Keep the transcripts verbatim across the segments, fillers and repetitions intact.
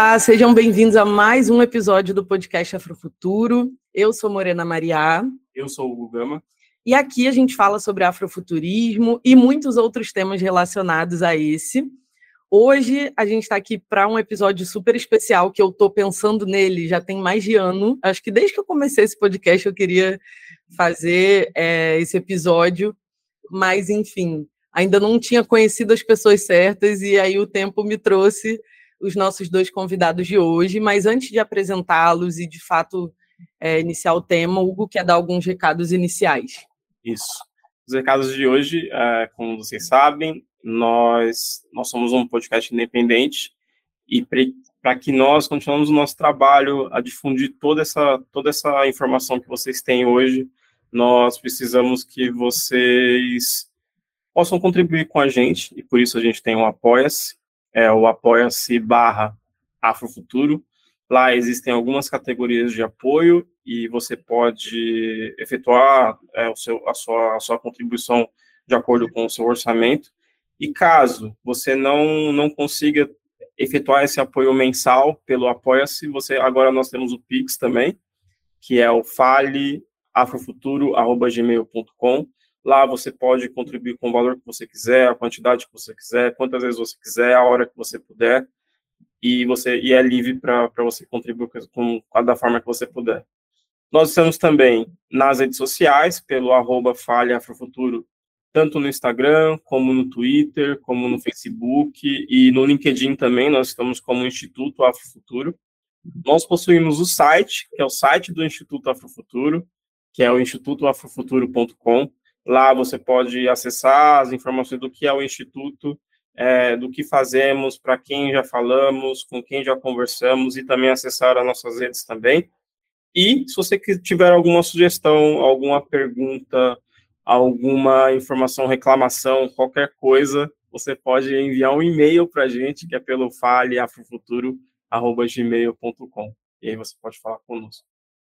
Olá, sejam bem-vindos a mais um episódio do podcast Afrofuturo. Eu sou Morena Mariá. Eu sou o Hugo Gama. E aqui a gente fala sobre afrofuturismo e muitos outros temas relacionados a esse. Hoje a gente está aqui para um episódio super especial que eu estou pensando nele já tem mais de ano. Acho que desde que eu comecei esse podcast eu queria fazer é, esse episódio, mas enfim, ainda não tinha conhecido as pessoas certas e aí o tempo me trouxe os nossos dois convidados de hoje. Mas antes de apresentá-los e, de fato, é, iniciar o tema, o Hugo quer dar alguns recados iniciais. Isso. Os recados de hoje, é, como vocês sabem, nós, nós somos um podcast independente e para que nós continuemos o nosso trabalho a difundir toda essa, toda essa informação que vocês têm hoje, nós precisamos que vocês possam contribuir com a gente, e por isso a gente tem o Apoia-se, é o apoia-se barra Afrofuturo. Lá existem algumas categorias de apoio e você pode efetuar é, o seu, a, sua, a sua contribuição de acordo com o seu orçamento. E caso você não, não consiga efetuar esse apoio mensal pelo Apoia-se, você, agora nós temos o Pix também, que é o fale afrofuturo arroba gmail ponto com. Lá você pode contribuir com o valor que você quiser, a quantidade que você quiser, quantas vezes você quiser, a hora que você puder, e, você, e é livre para você contribuir com, com, da forma que você puder. Nós estamos também nas redes sociais, pelo arroba Fale Afrofuturo, tanto no Instagram, como no Twitter, como no Facebook, e no LinkedIn também, nós estamos como Instituto Afrofuturo. Nós possuímos o site, que é o site do Instituto Afrofuturo, que é o instituto afrofuturo ponto com. Lá você pode acessar as informações do que é o Instituto, é, do que fazemos, para quem já falamos, com quem já conversamos, e também acessar as nossas redes também. E se você tiver alguma sugestão, alguma pergunta, alguma informação, reclamação, qualquer coisa, você pode enviar um e-mail para a gente, que é pelo fale afrofuturo arroba gmail ponto com. E aí você pode falar conosco.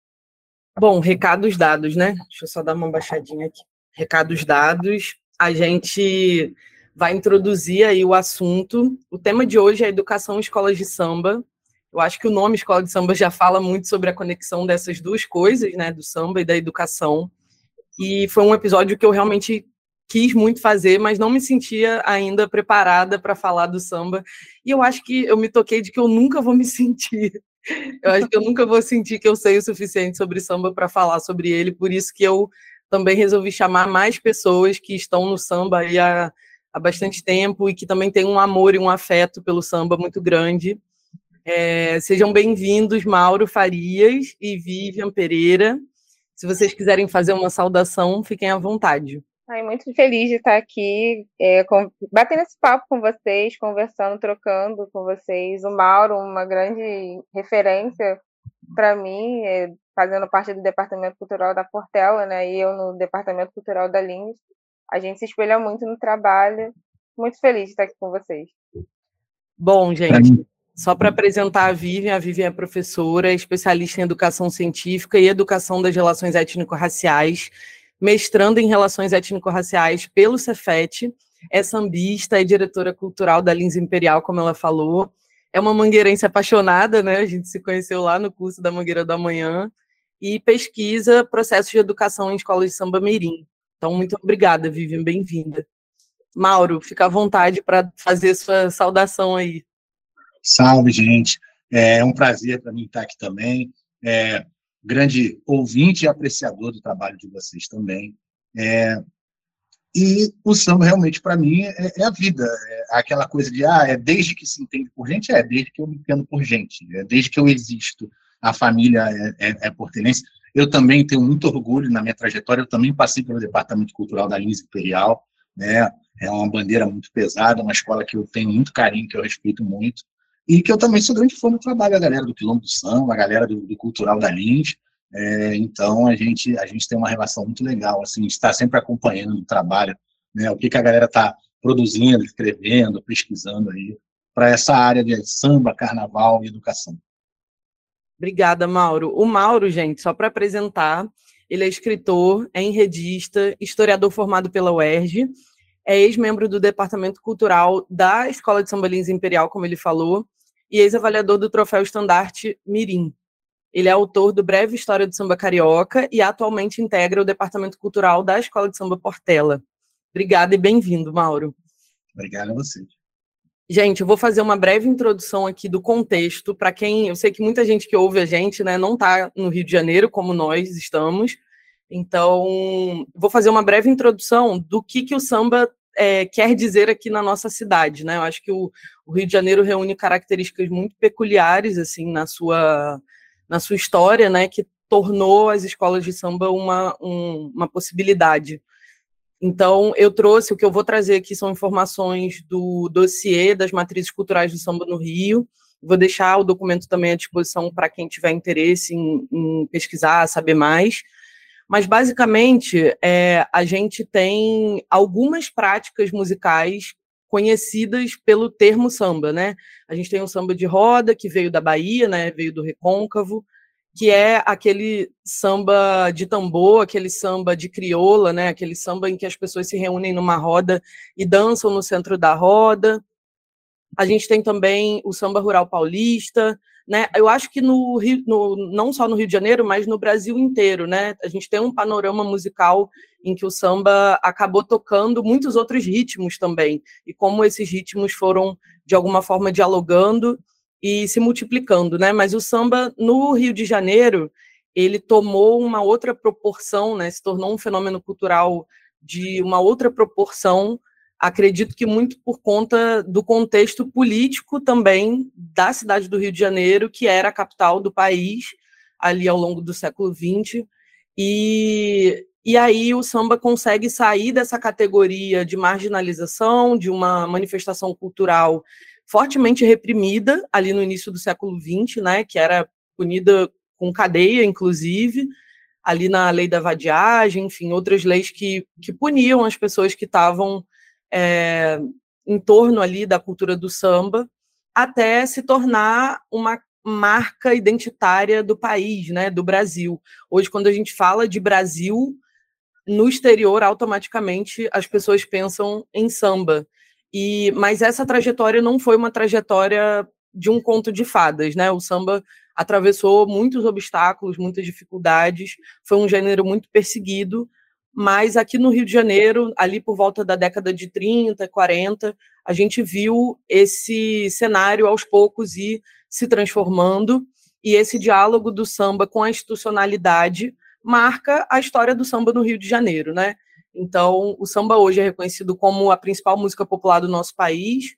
Bom, recados dados, né? Deixa eu só dar uma baixadinha aqui. Recados dados, a gente vai introduzir aí o assunto. O tema de hoje é educação em escolas de samba. Eu acho que o nome escola de samba já fala muito sobre a conexão dessas duas coisas, né, do samba e da educação. E foi um episódio que eu realmente quis muito fazer, mas não me sentia ainda preparada para falar do samba. E eu acho que eu me toquei de que eu nunca vou me sentir. Eu acho que eu nunca vou sentir que eu sei o suficiente sobre samba para falar sobre ele, por isso que eu também resolvi chamar mais pessoas que estão no samba aí há, há bastante tempo e que também têm um amor e um afeto pelo samba muito grande. É, sejam bem-vindos, Mauro Farias e Vivian Pereira. Se vocês quiserem fazer uma saudação, fiquem à vontade. Ai, muito feliz de estar aqui, é, com, batendo esse papo com vocês, conversando, trocando com vocês. O Mauro, uma grande referência para mim, é, fazendo parte do Departamento Cultural da Portela, né, e eu no Departamento Cultural da Lins. A gente se espelha muito no trabalho. Muito feliz de estar aqui com vocês. Bom, gente, só para apresentar a Vivian, a Vivian é professora, especialista em educação científica e educação das relações étnico-raciais, mestrando em relações étnico-raciais pelo Cefet, é sambista, é diretora cultural da Lins Imperial, como ela falou, é uma mangueirense apaixonada, né? A gente se conheceu lá no curso da Mangueira do Amanhã, e pesquisa processos de educação em escolas de samba mirim. Então, muito obrigada, Vivian, bem-vinda. Mauro, fica à vontade para fazer sua saudação aí. Salve, gente. É um prazer para mim estar aqui também. É, grande ouvinte e apreciador do trabalho de vocês também. É, e o samba, realmente, para mim, é, é a vida. É aquela coisa de, ah, é desde que se entende por gente, é desde que eu me entendo por gente, é desde que eu existo. A família é, é, é portelense. Eu também tenho muito orgulho na minha trajetória, eu também passei pelo Departamento Cultural da Lins Imperial, né? É uma bandeira muito pesada, uma escola que eu tenho muito carinho, que eu respeito muito, e que eu também sou grande fã do trabalho, a galera do Quilombo do Samba, a galera do, do Cultural da Lins. É, então, a gente, a gente tem uma relação muito legal, assim, está sempre acompanhando o trabalho, né, o que, que a galera está produzindo, escrevendo, pesquisando aí, para essa área de samba, carnaval e educação. Obrigada, Mauro. O Mauro, gente, só para apresentar, ele é escritor, é enredista, historiador formado pela U E R J, é ex-membro do Departamento Cultural da Escola de Samba Lins Imperial, como ele falou, e ex-avaliador do Troféu Estandarte Mirim. Ele é autor do Breve História do Samba Carioca e atualmente integra o Departamento Cultural da Escola de Samba Portela. Obrigada e bem-vindo, Mauro. Obrigado a você. Gente, eu vou fazer uma breve introdução aqui do contexto, para quem, eu sei que muita gente que ouve a gente, né, não está no Rio de Janeiro, como nós estamos, então vou fazer uma breve introdução do que, que o samba é, quer dizer aqui na nossa cidade, né? Eu acho que o, o Rio de Janeiro reúne características muito peculiares, assim, na sua, na sua história, né, que tornou as escolas de samba uma, um, uma possibilidade. Então, eu trouxe, o que eu vou trazer aqui são informações do dossiê das matrizes culturais do samba no Rio. Vou deixar o documento também à disposição para quem tiver interesse em, em pesquisar, saber mais. Mas, basicamente, é, a gente tem algumas práticas musicais conhecidas pelo termo samba, né? A gente tem o samba de roda, que veio da Bahia, né? Veio do Recôncavo, que é aquele samba de tambor, aquele samba de crioula, né? Aquele samba em que as pessoas se reúnem numa roda e dançam no centro da roda. A gente tem também o samba rural paulista, né? Eu acho que no Rio, no, não só no Rio de Janeiro, mas no Brasil inteiro, né? A gente tem um panorama musical em que o samba acabou tocando muitos outros ritmos também, e como esses ritmos foram, de alguma forma, dialogando e se multiplicando, né? Mas o samba no Rio de Janeiro, ele tomou uma outra proporção, né? Se tornou um fenômeno cultural de uma outra proporção, acredito que muito por conta do contexto político também da cidade do Rio de Janeiro, que era a capital do país, ali ao longo do século vinte, e, e aí o samba consegue sair dessa categoria de marginalização, de uma manifestação cultural fortemente reprimida ali no início do século vinte, né, que era punida com cadeia, inclusive, ali na lei da vadiagem, enfim, outras leis que, que puniam as pessoas que estavam é, em torno ali da cultura do samba, até se tornar uma marca identitária do país, né, do Brasil. Hoje, quando a gente fala de Brasil, no exterior, automaticamente, as pessoas pensam em samba. E, mas essa trajetória não foi uma trajetória de um conto de fadas, né? O samba atravessou muitos obstáculos, muitas dificuldades, foi um gênero muito perseguido, mas aqui no Rio de Janeiro, ali por volta da década de trinta, quarenta, a gente viu esse cenário aos poucos ir se transformando, e esse diálogo do samba com a institucionalidade marca a história do samba no Rio de Janeiro, né? Então, o samba hoje é reconhecido como a principal música popular do nosso país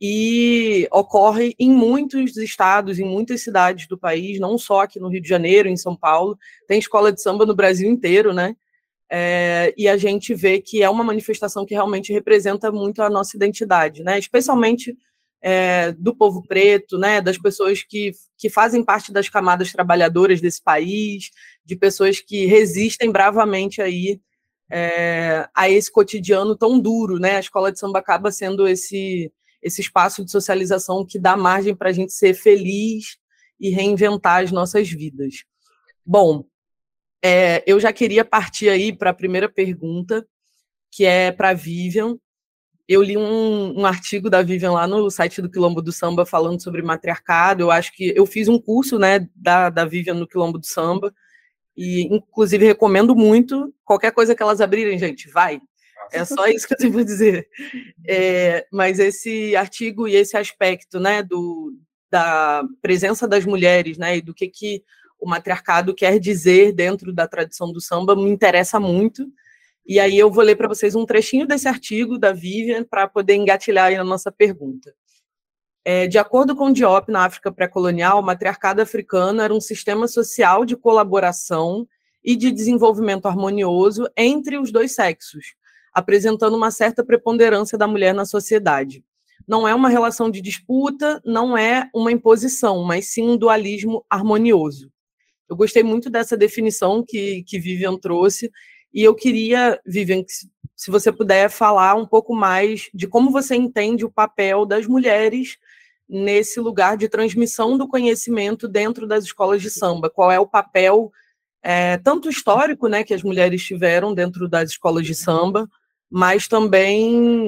e ocorre em muitos estados, em muitas cidades do país, não só aqui no Rio de Janeiro, em São Paulo. Tem escola de samba no Brasil inteiro, né? É, e a gente vê que é uma manifestação que realmente representa muito a nossa identidade, né? Especialmente é, do povo preto, né? Das pessoas que, que fazem parte das camadas trabalhadoras desse país, de pessoas que resistem bravamente aí É, a esse cotidiano tão duro, né? A escola de samba acaba sendo esse, esse espaço de socialização que dá margem para a gente ser feliz e reinventar as nossas vidas. Bom, é, eu já queria partir aí para a primeira pergunta, que é para a Vivian. Eu li um, um artigo da Vivian lá no site do Quilombo do Samba falando sobre matriarcado. Eu acho que eu fiz um curso, né, da, da Vivian no Quilombo do Samba, e, inclusive, recomendo muito. Qualquer coisa que elas abrirem, gente, vai. É só isso que eu tenho para dizer. É, mas esse artigo e esse aspecto, né, do, da presença das mulheres, né, e do que, que o matriarcado quer dizer dentro da tradição do samba me interessa muito. E aí eu vou ler para vocês um trechinho desse artigo da Vivian para poder engatilhar aí a nossa pergunta. É, de acordo com Diop, na África pré-colonial, o matriarcado africano era um sistema social de colaboração e de desenvolvimento harmonioso entre os dois sexos, apresentando uma certa preponderância da mulher na sociedade. Não é uma relação de disputa, não é uma imposição, mas sim um dualismo harmonioso. Eu gostei muito dessa definição que, que Vivian trouxe, e eu queria, Vivian, se, se você puder falar um pouco mais de como você entende o papel das mulheres nesse lugar de transmissão do conhecimento dentro das escolas de samba. Qual é o papel, é, tanto histórico, né, que as mulheres tiveram dentro das escolas de samba, mas também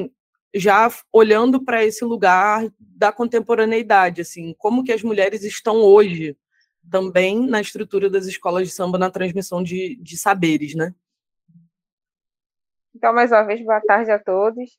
já olhando para esse lugar da contemporaneidade, assim, como que as mulheres estão hoje também na estrutura das escolas de samba, na transmissão de, de saberes, né? Então, mais uma vez, boa tarde a todos.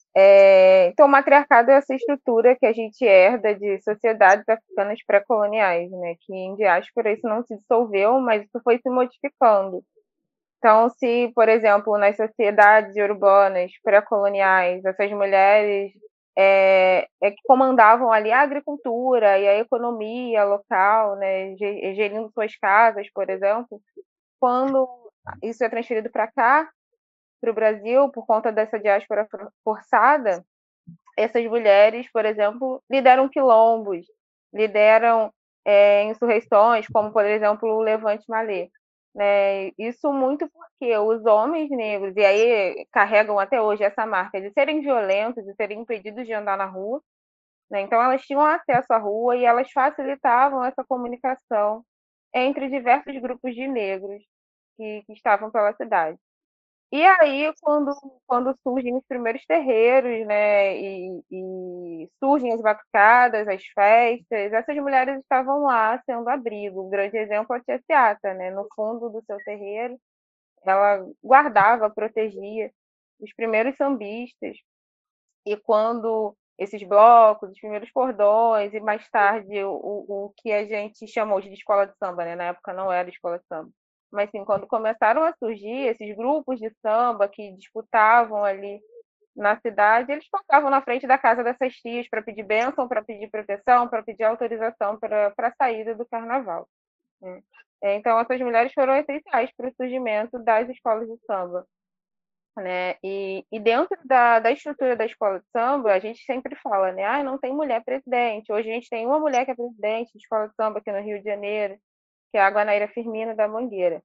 É, então, o matriarcado é essa estrutura que a gente herda de sociedades africanas pré-coloniais, né? Que em diáspora isso não se dissolveu, mas isso foi se modificando. Então, se, por exemplo, nas sociedades urbanas pré-coloniais, essas mulheres é, é que comandavam ali a agricultura e a economia local, né, gerindo suas casas, por exemplo, quando isso é transferido para cá, para o Brasil, por conta dessa diáspora forçada, essas mulheres, por exemplo, lideram quilombos, lideram é, insurreições, como, por exemplo, o Levante Malê. Né? Isso muito porque os homens negros, e aí carregam até hoje essa marca de serem violentos, de serem impedidos de andar na rua, né? Então elas tinham acesso à rua e elas facilitavam essa comunicação entre diversos grupos de negros que, que estavam pela cidade. E aí, quando, quando surgem os primeiros terreiros, né, e, e surgem as batucadas, as festas, essas mulheres estavam lá sendo abrigo. Um grande exemplo é a Tia Seata, né? No fundo do seu terreiro, ela guardava, protegia os primeiros sambistas. E quando esses blocos, os primeiros cordões, e mais tarde o, o que a gente chamou de escola de samba, né? Na época não era escola de samba. Mas sim, quando começaram a surgir esses grupos de samba que disputavam ali na cidade, eles tocavam na frente da casa dessas tias para pedir bênção, para pedir proteção, para pedir autorização para a saída do carnaval. Né? Então, essas mulheres foram essenciais para o surgimento das escolas de samba. Né? E, e dentro da, da estrutura da escola de samba, a gente sempre fala, né? Ah, não tem mulher presidente. Hoje a gente tem uma mulher que é presidente de escola de samba aqui no Rio de Janeiro, que é a Guanaíra Firmino da Mangueira.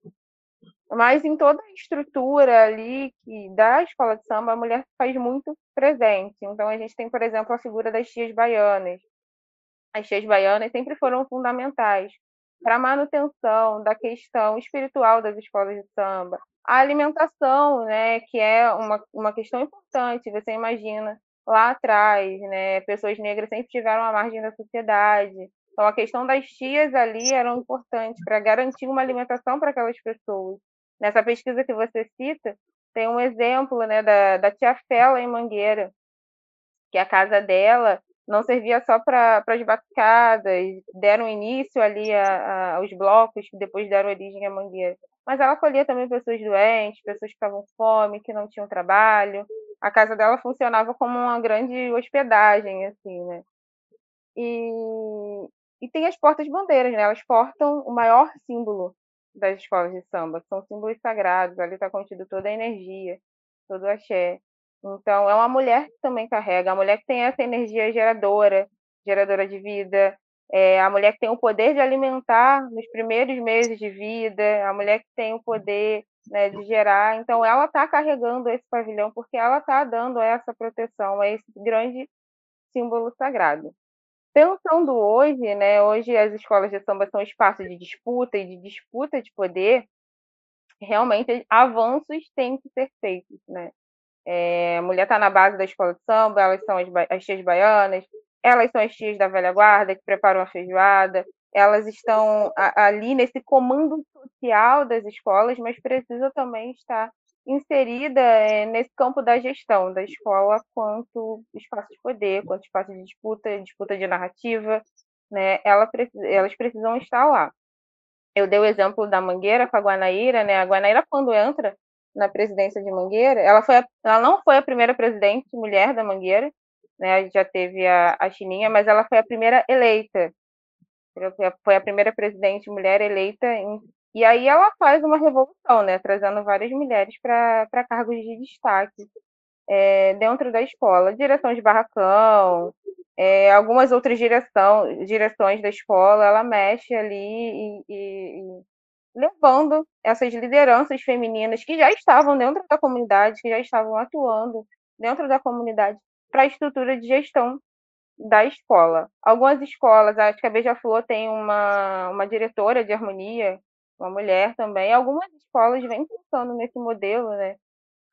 Mas em toda a estrutura ali que, da escola de samba, a mulher faz muito presente. Então a gente tem, por exemplo, a figura das tias baianas. As tias baianas sempre foram fundamentais para a manutenção da questão espiritual das escolas de samba. A alimentação, né, que é uma, uma questão importante, você imagina, lá atrás, né, pessoas negras sempre tiveram à margem da sociedade. Então, a questão das tias ali era importante para garantir uma alimentação para aquelas pessoas. Nessa pesquisa que você cita, tem um exemplo, né, da, da tia Fela em Mangueira, que a casa dela não servia só para as batucadas, deram início ali a, a, aos blocos que depois deram origem à Mangueira. Mas ela acolhia também pessoas doentes, pessoas que estavam com fome, que não tinham trabalho. A casa dela funcionava como uma grande hospedagem, assim, né? E, e tem as portas-bandeiras, né? Elas portam o maior símbolo das escolas de samba, que são símbolos sagrados. Ali está contido toda a energia, todo o axé. Então, é uma mulher que também carrega, a mulher que tem essa energia geradora, geradora de vida, é a mulher que tem o poder de alimentar nos primeiros meses de vida, a mulher que tem o poder, né, de gerar. Então, ela está carregando esse pavilhão porque ela está dando essa proteção, a esse grande símbolo sagrado. Pensando hoje, né, hoje as escolas de samba são espaços de disputa e de disputa de poder, realmente avanços têm que ser feitos, né? É, a mulher está na base da escola de samba, elas são as, as tias baianas, elas são as tias da velha guarda que preparam a feijoada, elas estão a, ali nesse comando social das escolas, mas precisa também estar inserida é, nesse campo da gestão da escola quanto espaço de poder, quanto espaço de disputa, disputa de narrativa, né? Ela, elas precisam estar lá. Eu dei o exemplo da Mangueira com a Guanaíra, né? A Guanaíra, quando entra na presidência de Mangueira, ela, foi a, ela não foi a primeira presidente mulher da Mangueira, né? Já teve a, a Chininha, mas ela foi a primeira eleita. Foi a primeira presidente mulher eleita. Em, e aí ela faz uma revolução, né? Trazendo várias mulheres para cargos de destaque é, dentro da escola. Direção de barracão, é, algumas outras direção, direções da escola, ela mexe ali e, e, e levando essas lideranças femininas que já estavam dentro da comunidade, que já estavam atuando dentro da comunidade, para a estrutura de gestão da escola. Algumas escolas, acho que a Beija-Flor tem uma, uma diretora de harmonia, uma mulher também. Algumas escolas vêm pensando nesse modelo, né,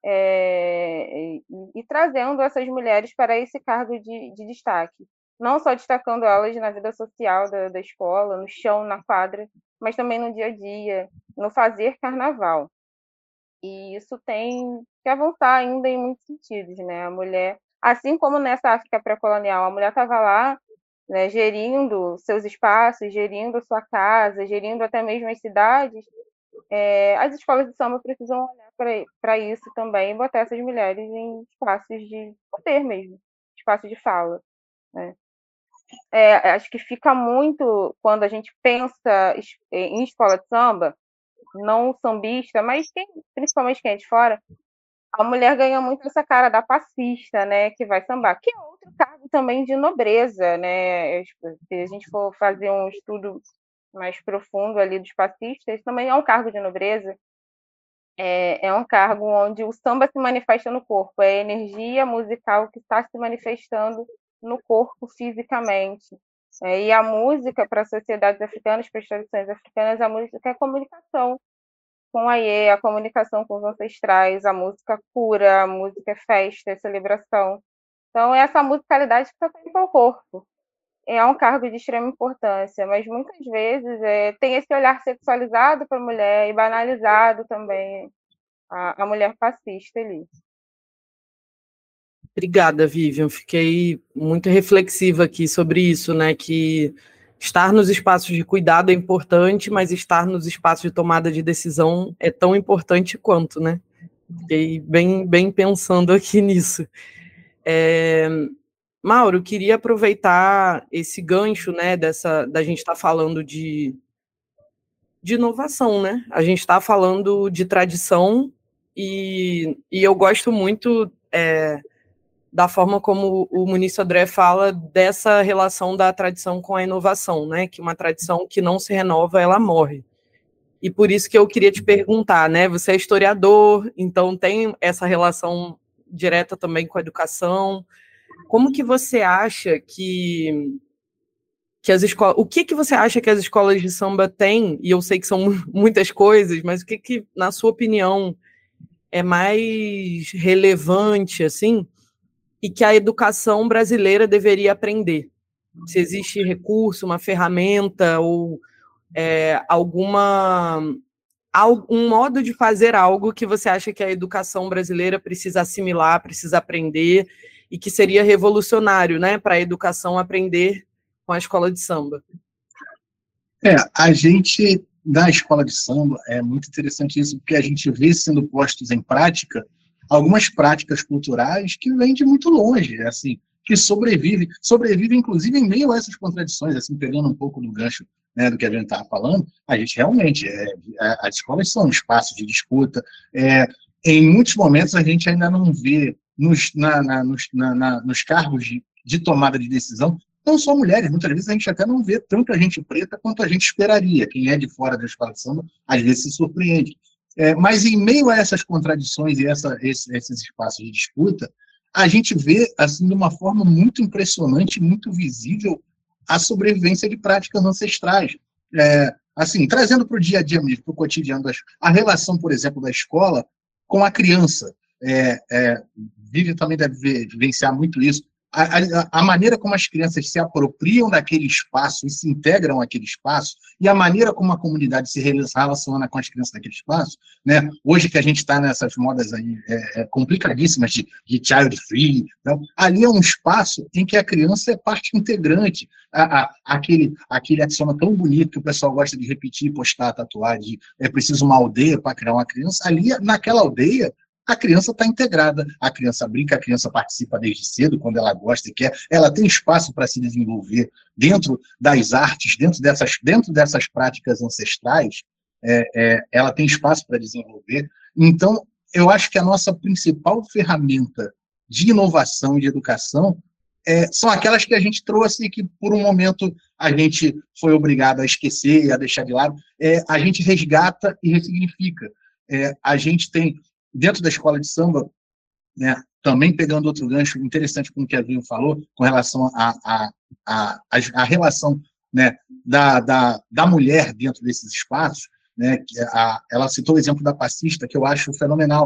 é, e, e trazendo essas mulheres para esse cargo de, de destaque. Não só destacando elas na vida social da, da escola, no chão, na quadra, mas também no dia a dia, no fazer carnaval. E isso tem que avançar ainda em muitos sentidos, né? A mulher, assim como nessa África pré-colonial, a mulher estava lá, né, gerindo seus espaços, gerindo sua casa, gerindo até mesmo as cidades, é, as escolas de samba precisam olhar para isso também e botar essas mulheres em espaços de poder mesmo, espaços de fala, né? É, acho que fica muito, quando a gente pensa em escola de samba, não sambista, mas quem, principalmente quem é de fora, a mulher ganha muito essa cara da passista, né, que vai sambar, que é outro cargo também de nobreza, né? Se a gente for fazer um estudo mais profundo ali dos passistas, também é um cargo de nobreza, é, é um cargo onde o samba se manifesta no corpo, é a energia musical que está se manifestando no corpo fisicamente. É, e a música, para as sociedades africanas, para as tradições africanas, a música é comunicação com a Iê, a comunicação com os ancestrais, a música cura, a música é festa, é celebração. Então, é essa musicalidade que está sempre ao corpo. É um cargo de extrema importância, mas muitas vezes é, tem esse olhar sexualizado para a mulher e banalizado também a, a mulher fascista ali. Obrigada, Vivian. Fiquei muito reflexiva aqui sobre isso, né? Que estar nos espaços de cuidado é importante, mas estar nos espaços de tomada de decisão é tão importante quanto, né? Fiquei bem, bem pensando aqui nisso. É, Mauro, queria aproveitar esse gancho, né? Dessa, da gente estar tá falando de, de inovação, né? A gente está falando de tradição e, e eu gosto muito é, da forma como o Muniz Sodré fala dessa relação da tradição com a inovação, né? Que uma tradição que não se renova, ela morre. E por isso que eu queria te perguntar, né? Você é historiador, então tem essa relação direta também com a educação. Como que você acha que, que as escolas... O que que você acha que as escolas de samba têm? E eu sei que são muitas coisas, mas o que que, na sua opinião, é mais relevante, assim, e que a educação brasileira deveria aprender? Se existe recurso, uma ferramenta ou é, alguma um modo de fazer algo que você acha que a educação brasileira precisa assimilar, precisa aprender e que seria revolucionário, né, para a educação aprender com a escola de samba? É, a gente, na escola de samba, é muito interessante isso, porque a gente vê sendo postos em prática algumas práticas culturais que vêm de muito longe, assim, que sobrevivem, sobrevivem inclusive em meio a essas contradições, assim, pegando um pouco do gancho, né, do que a gente estava falando. A gente realmente, é, é, as escolas são um espaço de disputa, é, em muitos momentos a gente ainda não vê nos, na, na, nos, na, na, nos cargos de, de tomada de decisão, não só mulheres, muitas vezes a gente até não vê tanto a gente preta quanto a gente esperaria. Quem é de fora da escola de samba, às vezes se surpreende. É, mas em meio a essas contradições e essa, esse, esses espaços de disputa, a gente vê, assim, de uma forma muito impressionante, muito visível, a sobrevivência de práticas ancestrais. É, assim, trazendo para o dia a dia mesmo, para o cotidiano, das, a relação, por exemplo, da escola com a criança. É, é, Vivian também deve vivenciar muito isso. A, a, a maneira como as crianças se apropriam daquele espaço e se integram àquele espaço, e a maneira como a comunidade se relaciona com as crianças daquele espaço, né? Hoje que a gente está nessas modas aí, é, é, complicadíssimas de, de child free, então, ali é um espaço em que a criança é parte integrante. A, a, aquele, aquele axioma tão bonito que o pessoal gosta de repetir e postar, tatuar, de é preciso uma aldeia para criar uma criança. Ali, naquela aldeia, a criança está integrada, a criança brinca, a criança participa desde cedo, quando ela gosta e quer, ela tem espaço para se desenvolver dentro das artes, dentro dessas, dentro dessas práticas ancestrais, é, é, ela tem espaço para desenvolver. Então, eu acho que a nossa principal ferramenta de inovação e de educação é, são aquelas que a gente trouxe e que, por um momento, a gente foi obrigado a esquecer e a deixar de lado. É, a gente resgata e ressignifica. É, a gente tem... Dentro da escola de samba, né, também pegando outro gancho interessante com o que a Vivian falou, com relação à a, a, a, a relação, né, da, da, da mulher dentro desses espaços, né, que a, ela citou o exemplo da passista, que eu acho fenomenal.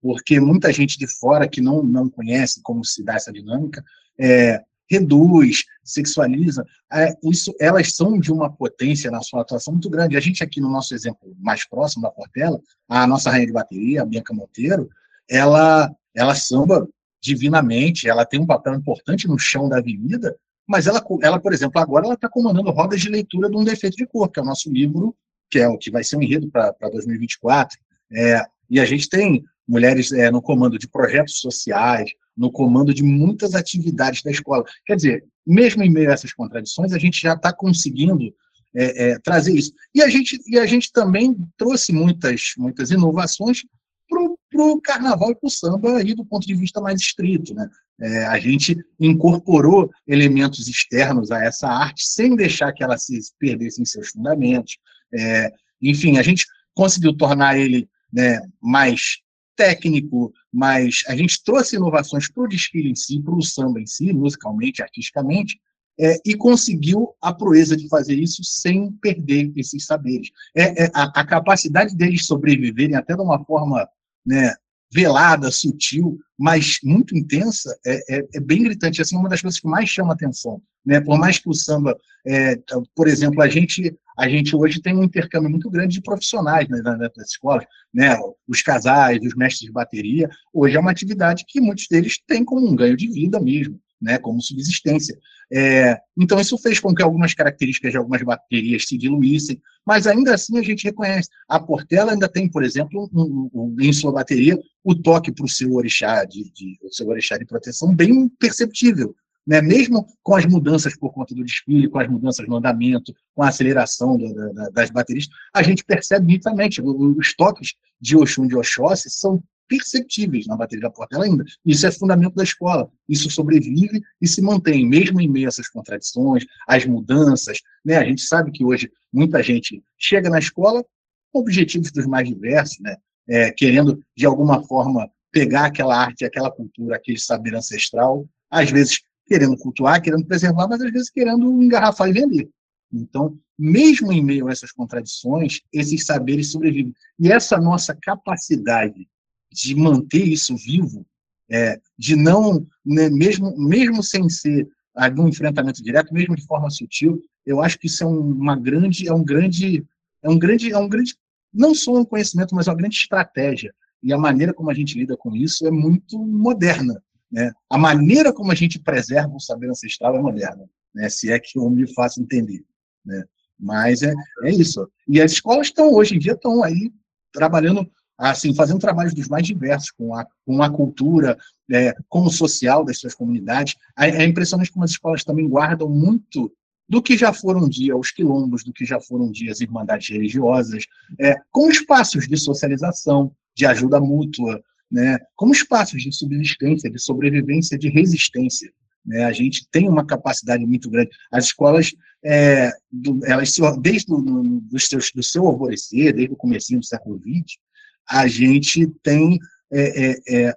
porque muita gente de fora que não, não conhece como se dá essa dinâmica, é, reduz, sexualiza, é, isso, elas são de uma potência na sua atuação muito grande. A gente aqui, no nosso exemplo mais próximo da Portela, a nossa rainha de bateria, a Bianca Monteiro, ela, ela samba divinamente, ela tem um papel importante no chão da avenida, mas ela, ela por exemplo, agora ela está comandando rodas de leitura de Um Defeito de Cor, que é o nosso livro, que é o que vai ser um enredo para dois mil e vinte e quatro, é, e a gente tem mulheres é, no comando de projetos sociais, no comando de muitas atividades da escola. Quer dizer, mesmo em meio a essas contradições, a gente já está conseguindo é, é, trazer isso. E a gente, e a gente também trouxe muitas, muitas inovações para o carnaval e para o samba aí do ponto de vista mais estrito, né? É, a gente incorporou elementos externos a essa arte sem deixar que ela se perdesse em seus fundamentos. É, enfim, a gente conseguiu tornar ele, né, mais técnico, mas a gente trouxe inovações para o desfile em si, para o samba em si, musicalmente, artisticamente, é, e conseguiu a proeza de fazer isso sem perder esses saberes. É, é, a, a capacidade deles sobreviverem até de uma forma, né, velada, sutil, mas muito intensa, é, é, é bem gritante. Assim, uma das coisas que mais chama atenção, né? Por mais que o samba, é, por exemplo, a gente, a gente hoje tem um intercâmbio muito grande de profissionais, né, nas escolas, né? Os casais, os mestres de bateria, hoje é uma atividade que muitos deles têm como um ganho de vida mesmo, né, como subsistência. É, então, isso fez com que algumas características de algumas baterias se diluíssem, mas ainda assim a gente reconhece. A Portela ainda tem, por exemplo, um, um, em sua bateria, o toque para o seu orixá de, de, o seu orixá de proteção bem perceptível, né? Mesmo com as mudanças por conta do desfile, com as mudanças no andamento, com a aceleração da, da, das baterias, a gente percebe nitidamente os toques de Oxum e de Oxóssi são perceptíveis na bateria da Portela ainda. Isso é fundamento da escola. Isso sobrevive e se mantém, mesmo em meio a essas contradições, as mudanças, né? A gente sabe que hoje muita gente chega na escola com objetivos dos mais diversos, né? É, querendo, de alguma forma, pegar aquela arte, aquela cultura, aquele saber ancestral, às vezes querendo cultuar, querendo preservar, mas às vezes querendo engarrafar e vender. Então, mesmo em meio a essas contradições, esses saberes sobrevivem. E essa nossa capacidade de manter isso vivo, é, de não, né, mesmo, mesmo sem ser algum enfrentamento direto, mesmo de forma sutil, eu acho que isso é um, uma grande, é um grande, é um grande, é um grande, não só um conhecimento, mas uma grande estratégia. E a maneira como a gente lida com isso é muito moderna, né? A maneira como a gente preserva o saber ancestral é moderna, né? Se é que eu me faço entender, né? Mas é, é isso. E as escolas estão, hoje em dia, estão aí trabalhando, assim, fazendo trabalhos dos mais diversos, com a, com a cultura, é, com o social das suas comunidades. É, é impressionante como as escolas também guardam muito do que já foram um dia os quilombos, do que já foram um dia as irmandades religiosas, é, com espaços de socialização, de ajuda mútua, né, como espaços de subsistência, de sobrevivência, de resistência. Né? A gente tem uma capacidade muito grande. As escolas, é, do, elas desde o do, do, seus, do seu alvorecer, desde o comecinho do século vinte, a gente tem... É, é, é,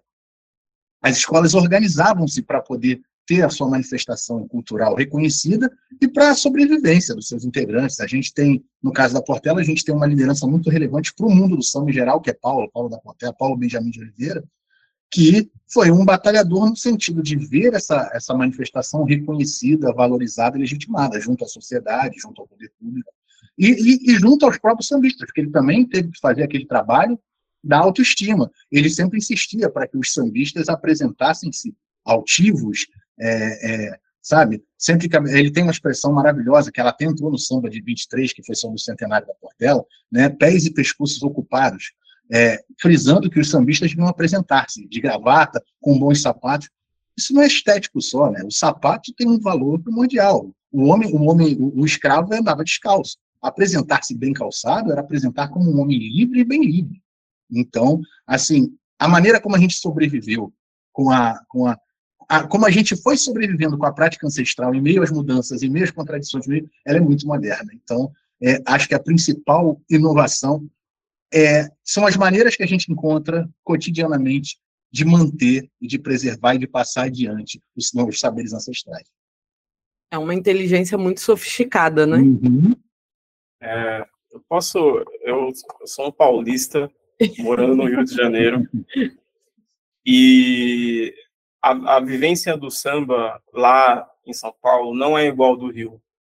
as escolas organizavam-se para poder ter a sua manifestação cultural reconhecida e para a sobrevivência dos seus integrantes. A gente tem, no caso da Portela, a gente tem uma liderança muito relevante para o mundo do samba em geral, que é Paulo, Paulo da Portela, Paulo Benjamin de Oliveira, que foi um batalhador no sentido de ver essa, essa manifestação reconhecida, valorizada e legitimada, junto à sociedade, junto ao poder público, e, e, e junto aos próprios sambistas, porque ele também teve que fazer aquele trabalho da autoestima. Ele sempre insistia para que os sambistas apresentassem-se altivos, é, é, sabe? Sempre que ele tem uma expressão maravilhosa, que ela tentou no samba de vinte e três, que foi sobre o centenário da Portela, né? Pés e pescoços ocupados, é, frisando que os sambistas deviam apresentar-se de gravata, com bons sapatos. Isso não é estético só, né? O sapato tem um valor primordial. O homem, o homem, o, o escravo andava descalço. Apresentar-se bem calçado era apresentar como um homem livre e bem livre. Então, assim, a maneira como a gente sobreviveu, com a, com a, a, como a gente foi sobrevivendo com a prática ancestral em meio às mudanças, em meio às contradições, ela é muito moderna. Então, é, acho que a principal inovação é, são as maneiras que a gente encontra cotidianamente de manter, e de preservar e de passar adiante os, os saberes ancestrais. É uma inteligência muito sofisticada, né? Uhum. É, eu posso... Eu, eu sou um paulista, morando no Rio de Janeiro, E a, a vivência do samba lá em São Paulo não é igual ao do Rio.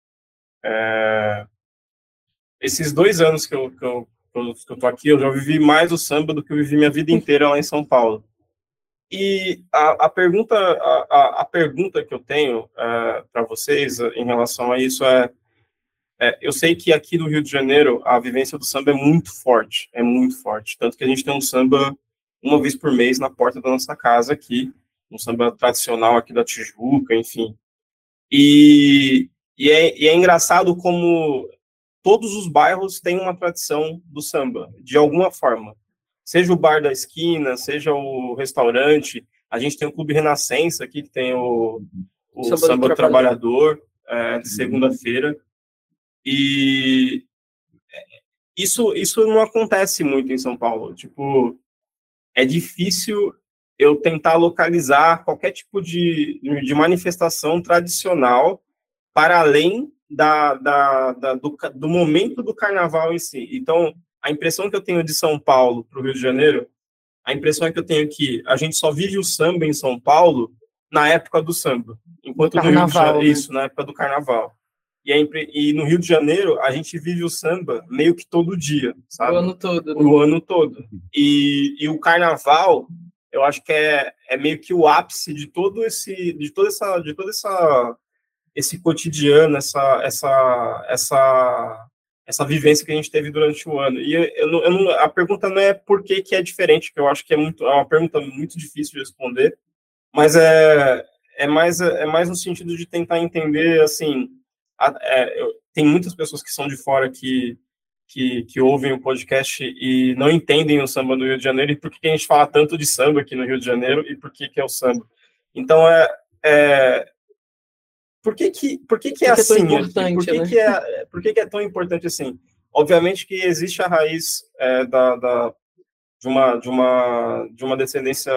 É, esses dois anos que eu, que, eu, que eu tô aqui, eu já vivi mais o samba do que eu vivi minha vida inteira lá em São Paulo. E a, a, pergunta, a, a pergunta que eu tenho uh, para vocês em relação a isso é, é, eu sei que aqui no Rio de Janeiro a vivência do samba é muito forte, é muito forte, tanto que a gente tem um samba uma vez por mês na porta da nossa casa aqui, um samba tradicional aqui da Tijuca, enfim. E, e, é, e é engraçado como todos os bairros têm uma tradição do samba, de alguma forma. Seja o bar da esquina, seja o restaurante. A gente tem o Clube Renascença aqui, que tem o, o Samba, samba do Trabalhador, é, de segunda-feira. E isso, isso não acontece muito em São Paulo. Tipo, é difícil eu tentar localizar qualquer tipo de, de manifestação tradicional para além da, da, da, do, do momento do carnaval em si. Então, a impressão que eu tenho de São Paulo para o Rio de Janeiro, a impressão é que eu tenho que a gente só vive o samba em São Paulo na época do samba. Enquanto no Rio de Janeiro, né? Isso, na época do carnaval. E, a, e no Rio de Janeiro, a gente vive o samba meio que todo dia, sabe? O ano todo. Né? O ano todo. E, e o carnaval, eu acho que é, é meio que o ápice de todo esse, de toda essa, de toda essa, esse cotidiano, essa, essa, essa essa vivência que a gente teve durante o ano. E eu, eu, eu não, a pergunta não é por que, que é diferente, que eu acho que é, muito, é uma pergunta muito difícil de responder, mas é, é, mais, é mais no sentido de tentar entender, assim, a, é, eu, tem muitas pessoas que são de fora que, que, que ouvem o podcast e não entendem o samba do Rio de Janeiro, e por que, que a gente fala tanto de samba aqui no Rio de Janeiro, e por que, que é o samba. Então, é... é Por que que, por que, que é, é assim? Importante, por, que né? que é, por que, que é tão importante assim? Obviamente que existe a raiz é, da, da, de, uma, de, uma, de uma descendência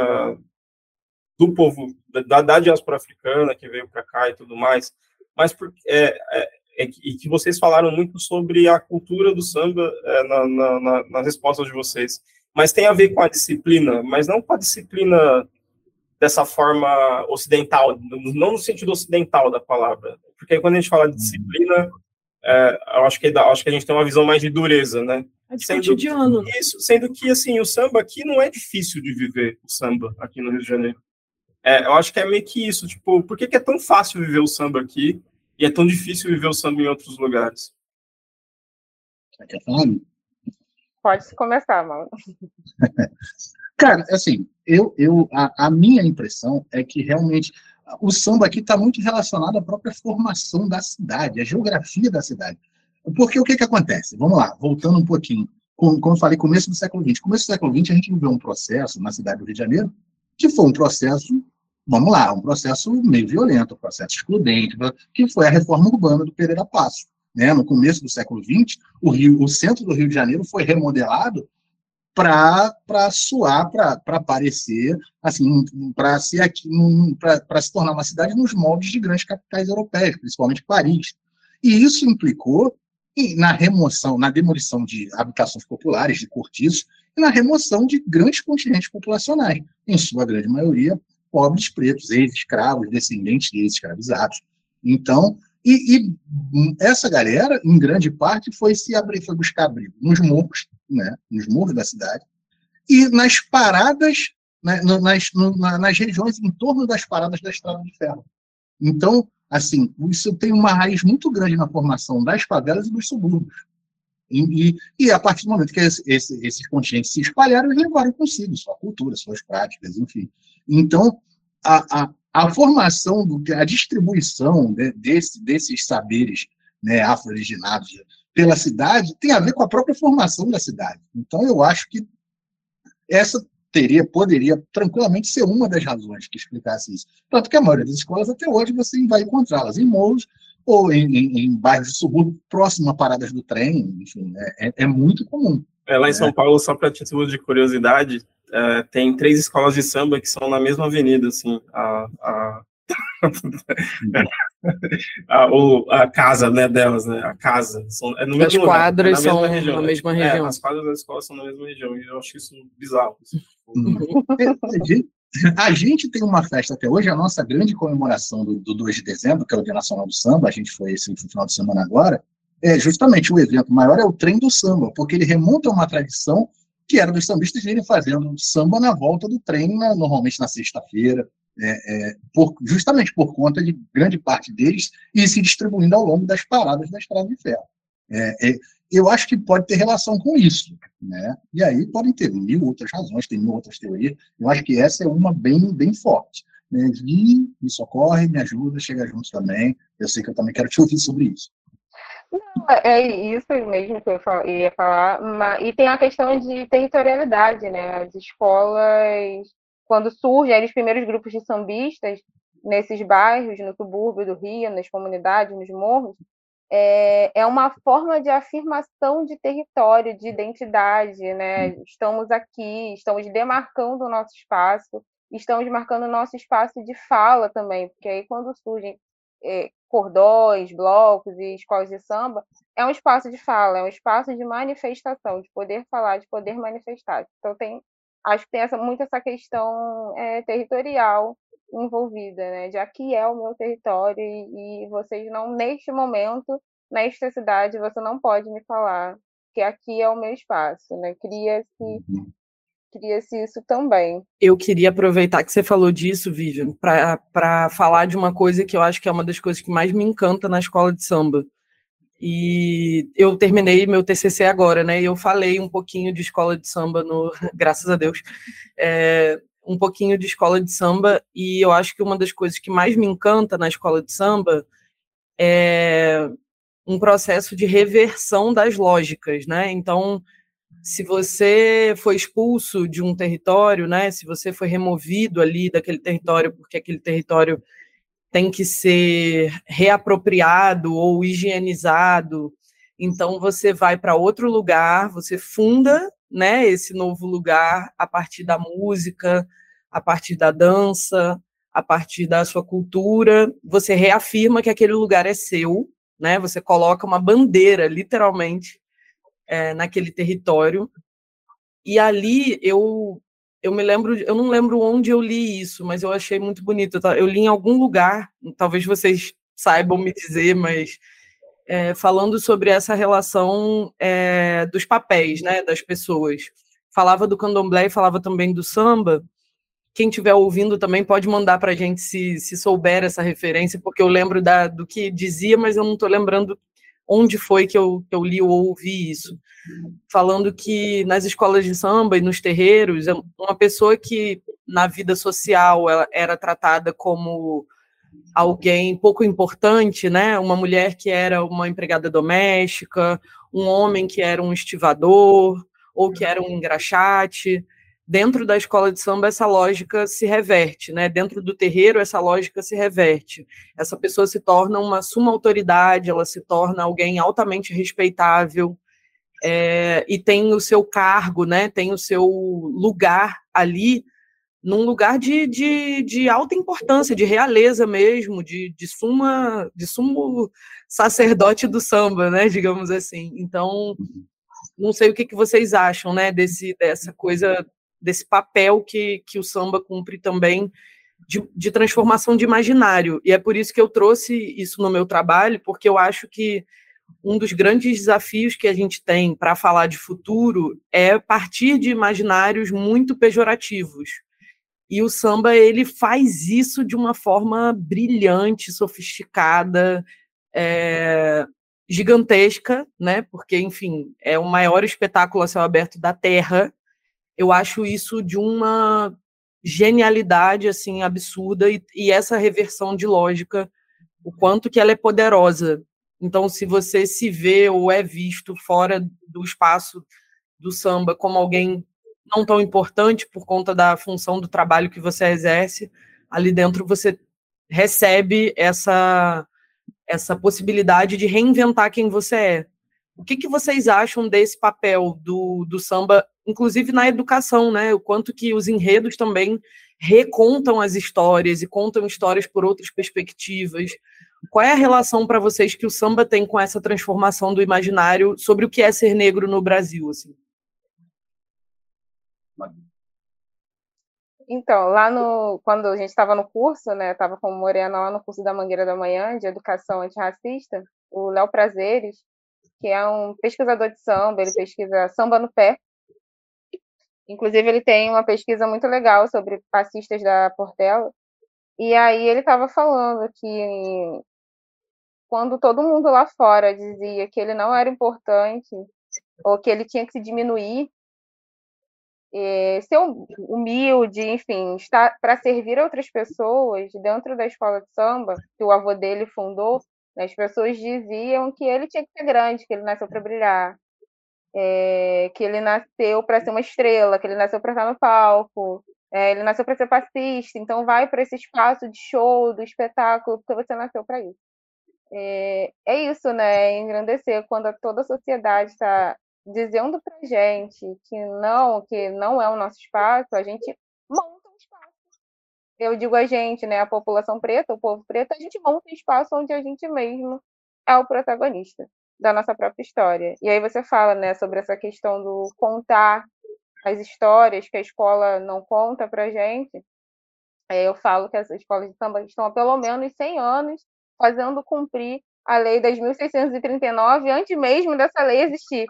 do povo, da, da diáspora africana que veio para cá e tudo mais, mas por, é, é, é, e que vocês falaram muito sobre a cultura do samba é, na, na, na, nas respostas de vocês. Mas tem a ver com a disciplina, mas não com a disciplina dessa forma ocidental, não no sentido ocidental da palavra, porque quando a gente fala de disciplina, é, eu acho que, eu acho que a gente tem uma visão mais de dureza, né? É de sendo, cotidiano. Isso, sendo que, assim, o samba aqui não é difícil de viver, o samba aqui no Rio de Janeiro. É, eu acho que é meio que isso, tipo, por que, que é tão fácil viver o samba aqui e é tão difícil viver o samba em outros lugares? Quer falar? Pode começar, Mauro. Cara, assim, eu, eu, a, a minha impressão é que realmente o samba aqui está muito relacionado à própria formação da cidade, à geografia da cidade. Porque o que, que acontece? Vamos lá, voltando um pouquinho. Como, como eu falei, começo do século vinte. Começo do século vinte, a gente viveu um processo na cidade do Rio de Janeiro, que foi um processo, vamos lá, um processo meio violento, um processo excludente, que foi a reforma urbana do Pereira Passos. Né? No começo do século vinte, o, Rio, o centro do Rio de Janeiro foi remodelado para suar, para parecer, assim, para se, se tornar uma cidade nos moldes de grandes capitais europeias, principalmente Paris. E isso implicou na remoção, na demolição de habitações populares, de cortiços, e na remoção de grandes contingentes populacionais, em sua grande maioria, pobres pretos, ex-escravos, descendentes de ex-escravizados. Então, e, e essa galera, em grande parte, foi se abrir, foi buscar abrigo nos morros, né, nos morros da cidade, e nas paradas, né, nas, no, nas regiões em torno das paradas da Estrada de Ferro. Então, assim, isso tem uma raiz muito grande na formação das favelas e dos subúrbios. E, e, e a partir do momento que esse, esse, esses contingentes se espalharam, eles levaram consigo sua cultura, suas práticas, enfim. Então, a, a, a formação, do, a distribuição de, desse, desses saberes, né, afro-originados pela cidade tem a ver com a própria formação da cidade. Então, eu acho que essa teria, poderia tranquilamente ser uma das razões que explicasse isso. Tanto que a maioria das escolas, até hoje, você vai encontrá-las em morros ou em, em, em bairros de subúrbio, próximo a paradas do trem, enfim, é, é muito comum. É, lá em São Paulo, só para título de curiosidade, é, tem três escolas de samba que são na mesma avenida, assim, a... a... a, o, a casa, né, delas, né, a casa. São, é no mesmo as lugar, quadras é na são mesma região, na né? mesma região. É, as quadras das escolas são na mesma região, e eu acho isso bizarro. Assim. Uhum. a gente tem uma festa até hoje, a nossa grande comemoração do, do dois de dezembro, que é o Dia Nacional do Samba, a gente foi esse final de semana agora, é justamente o evento maior é o Trem do Samba, porque ele remonta a uma tradição que era dos sambistas irem fazendo samba na volta do trem, na, normalmente na sexta-feira, é, é, por, justamente por conta de grande parte deles ir se distribuindo ao longo das paradas da Estrada de Ferro. É, é, eu acho que pode ter relação com isso, né? E aí podem ter mil outras razões, tem mil outras teorias. Eu acho que essa é uma bem, bem forte. Né? E me socorre, me ajuda, chega junto também. Eu sei que eu também quero te ouvir sobre isso. Não, é isso mesmo que eu ia falar. Mas, e tem a questão de territorialidade, né? As escolas, quando surgem os primeiros grupos de sambistas nesses bairros, no subúrbio do Rio, nas comunidades, nos morros, É, é uma forma de afirmação de território, de identidade, né? Estamos aqui, estamos demarcando o nosso espaço, estamos marcando o nosso espaço de fala também, porque aí quando surgem é, cordões, blocos e escolas de samba, é um espaço de fala, é um espaço de manifestação, de poder falar, de poder manifestar. Então tem, acho que tem essa, muito essa questão é, territorial envolvida, né? De aqui é o meu território e, e vocês não, neste momento, nesta cidade, você não pode me falar que aqui é o meu espaço, né? Cria-se cria-se isso também. Eu queria aproveitar que você falou disso, Vivian, para falar de uma coisa que eu acho que é uma das coisas que mais me encanta na escola de samba. E eu terminei meu T C C agora, né? E eu falei um pouquinho de escola de samba, no, graças a Deus, é, um pouquinho de escola de samba, e eu acho que uma das coisas que mais me encanta na escola de samba é um processo de reversão das lógicas, né? Então, se você foi expulso de um território, né? Se você foi removido ali daquele território porque aquele território tem que ser reapropriado ou higienizado, então você vai para outro lugar, você funda, né, esse novo lugar a partir da música, a partir da dança, a partir da sua cultura, você reafirma que aquele lugar é seu, né, você coloca uma bandeira, literalmente, é, naquele território, e ali eu Eu me lembro, eu não lembro onde eu li isso, mas eu achei muito bonito. Eu li em algum lugar, talvez vocês saibam me dizer, mas é, falando sobre essa relação é, dos papéis, né, das pessoas. Falava do candomblé e falava também do samba. Quem estiver ouvindo também pode mandar para a gente se, se souber essa referência, porque eu lembro da, do que dizia, mas eu não estou lembrando onde foi que eu, que eu li ou ouvi isso. Falando que nas escolas de samba e nos terreiros, uma pessoa que na vida social ela era tratada como alguém pouco importante, né? Uma mulher que era uma empregada doméstica, um homem que era um estivador, ou que era um engraxate. Dentro da escola de samba, essa lógica se reverte, né? Dentro do terreiro, essa lógica se reverte. Essa pessoa se torna uma suma autoridade, ela se torna alguém altamente respeitável, É, e tem o seu cargo, né, tem o seu lugar ali, num lugar de, de, de alta importância, de realeza mesmo, de, de, suma, de sumo sacerdote do samba, né, digamos assim. Então, não sei o que, que vocês acham, né, desse, dessa coisa, desse papel que, que o samba cumpre também de, de transformação de imaginário. E é por isso que eu trouxe isso no meu trabalho, porque eu acho que um dos grandes desafios que a gente tem para falar de futuro é partir de imaginários muito pejorativos. E o samba, ele faz isso de uma forma brilhante, sofisticada, é, gigantesca, né? Porque, enfim, é o maior espetáculo a céu aberto da Terra. Eu acho isso de uma genialidade assim absurda, e, e essa reversão de lógica, o quanto que ela é poderosa. Então, se você se vê ou é visto fora do espaço do samba como alguém não tão importante por conta da função do trabalho que você exerce, ali dentro você recebe essa, essa possibilidade de reinventar quem você é. O que, que vocês acham desse papel do, do samba, inclusive na educação, né? O quanto que os enredos também recontam as histórias e contam histórias por outras perspectivas. Qual é a relação para vocês que o samba tem com essa transformação do imaginário sobre o que é ser negro no Brasil? Assim? Então, lá no, quando a gente estava no curso, né, estava com o Morena lá no curso da Mangueira da Manhã, de Educação Antirracista, o Léo Prazeres, que é um pesquisador de samba, ele pesquisa samba no pé. Inclusive, ele tem uma pesquisa muito legal sobre passistas da Portela. E aí ele estava falando que quando todo mundo lá fora dizia que ele não era importante, ou que ele tinha que se diminuir, É, ser humilde, enfim, estar para servir outras pessoas dentro da escola de samba que o avô dele fundou, né, as pessoas diziam que ele tinha que ser grande, que ele nasceu para brilhar, é, que ele nasceu para ser uma estrela, que ele nasceu para estar no palco, é, ele nasceu para ser passista, então vai para esse espaço de show, do espetáculo, porque você nasceu para isso. É, é isso, né? Engrandecer quando toda a sociedade está dizendo pra gente que não, que não é o nosso espaço, a gente monta um espaço. Eu digo a gente, né? A população preta, o povo preto, a gente monta um espaço onde a gente mesmo é o protagonista da nossa própria história. E aí você fala, né, sobre essa questão do contar as histórias que a escola não conta pra gente. É, eu falo que as escolas de samba estão há pelo menos cem anos fazendo cumprir a lei das mil seiscentos e trinta e nove antes mesmo dessa lei existir.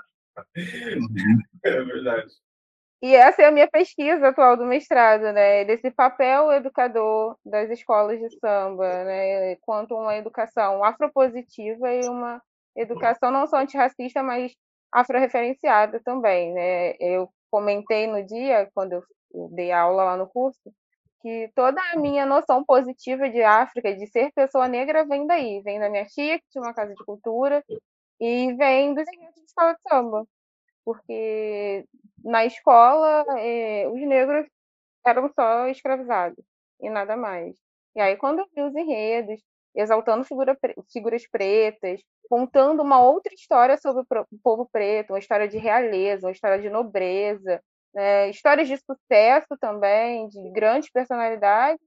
É verdade. E essa é a minha pesquisa atual do mestrado, né? Desse papel educador das escolas de samba, né? Quanto uma educação afropositiva e uma educação não só antirracista, mas afro-referenciada também, né? Eu comentei no dia, quando eu dei aula lá no curso, que toda a minha noção positiva de África, de ser pessoa negra, vem daí. Vem da minha tia, que tinha uma casa de cultura, e vem dos enredos de escola de samba. Porque na escola, eh, os negros eram só escravizados, e nada mais. E aí, quando eu vi os enredos, exaltando figura, figuras pretas, contando uma outra história sobre o povo preto, uma história de realeza, uma história de nobreza, né? Histórias de sucesso também, de grandes personalidades.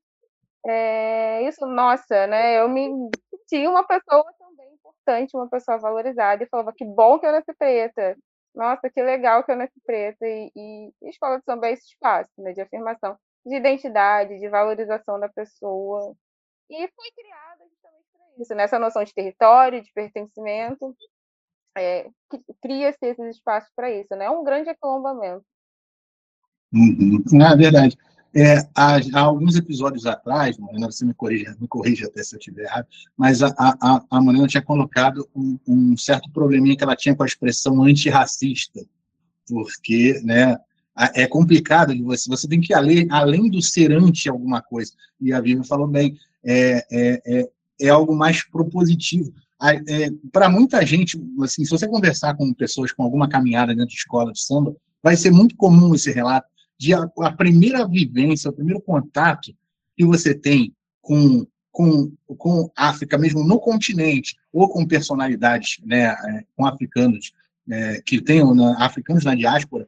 É, isso, nossa, né? Eu me senti uma pessoa também importante, uma pessoa valorizada, e falava que bom que eu nasci preta. Nossa, que legal que eu nasci preta. E, e a escola de samba é esse espaço, né, de afirmação de identidade, de valorização da pessoa. E foi criada justamente para isso, nessa noção de território, de pertencimento. É, cria-se esses espaços para isso, né? É um grande aquilombamento. Uhum. Na verdade, é, há, há alguns episódios atrás, Morena, você me corrija, me corrija até se eu estiver errado, mas a, a, a Morena tinha colocado um, um certo probleminha que ela tinha com a expressão antirracista, porque, né, é complicado de você, você tem que ir além, além do ser anti alguma coisa, e a Vivian falou bem, é, é, é, é algo mais propositivo. É, para muita gente, assim, se você conversar com pessoas com alguma caminhada dentro de escola de samba, vai ser muito comum esse relato de a, a primeira vivência, o primeiro contato que você tem com, com, com África, mesmo no continente, ou com personalidades, né, com africanos, é, que tenham né, africanos na diáspora,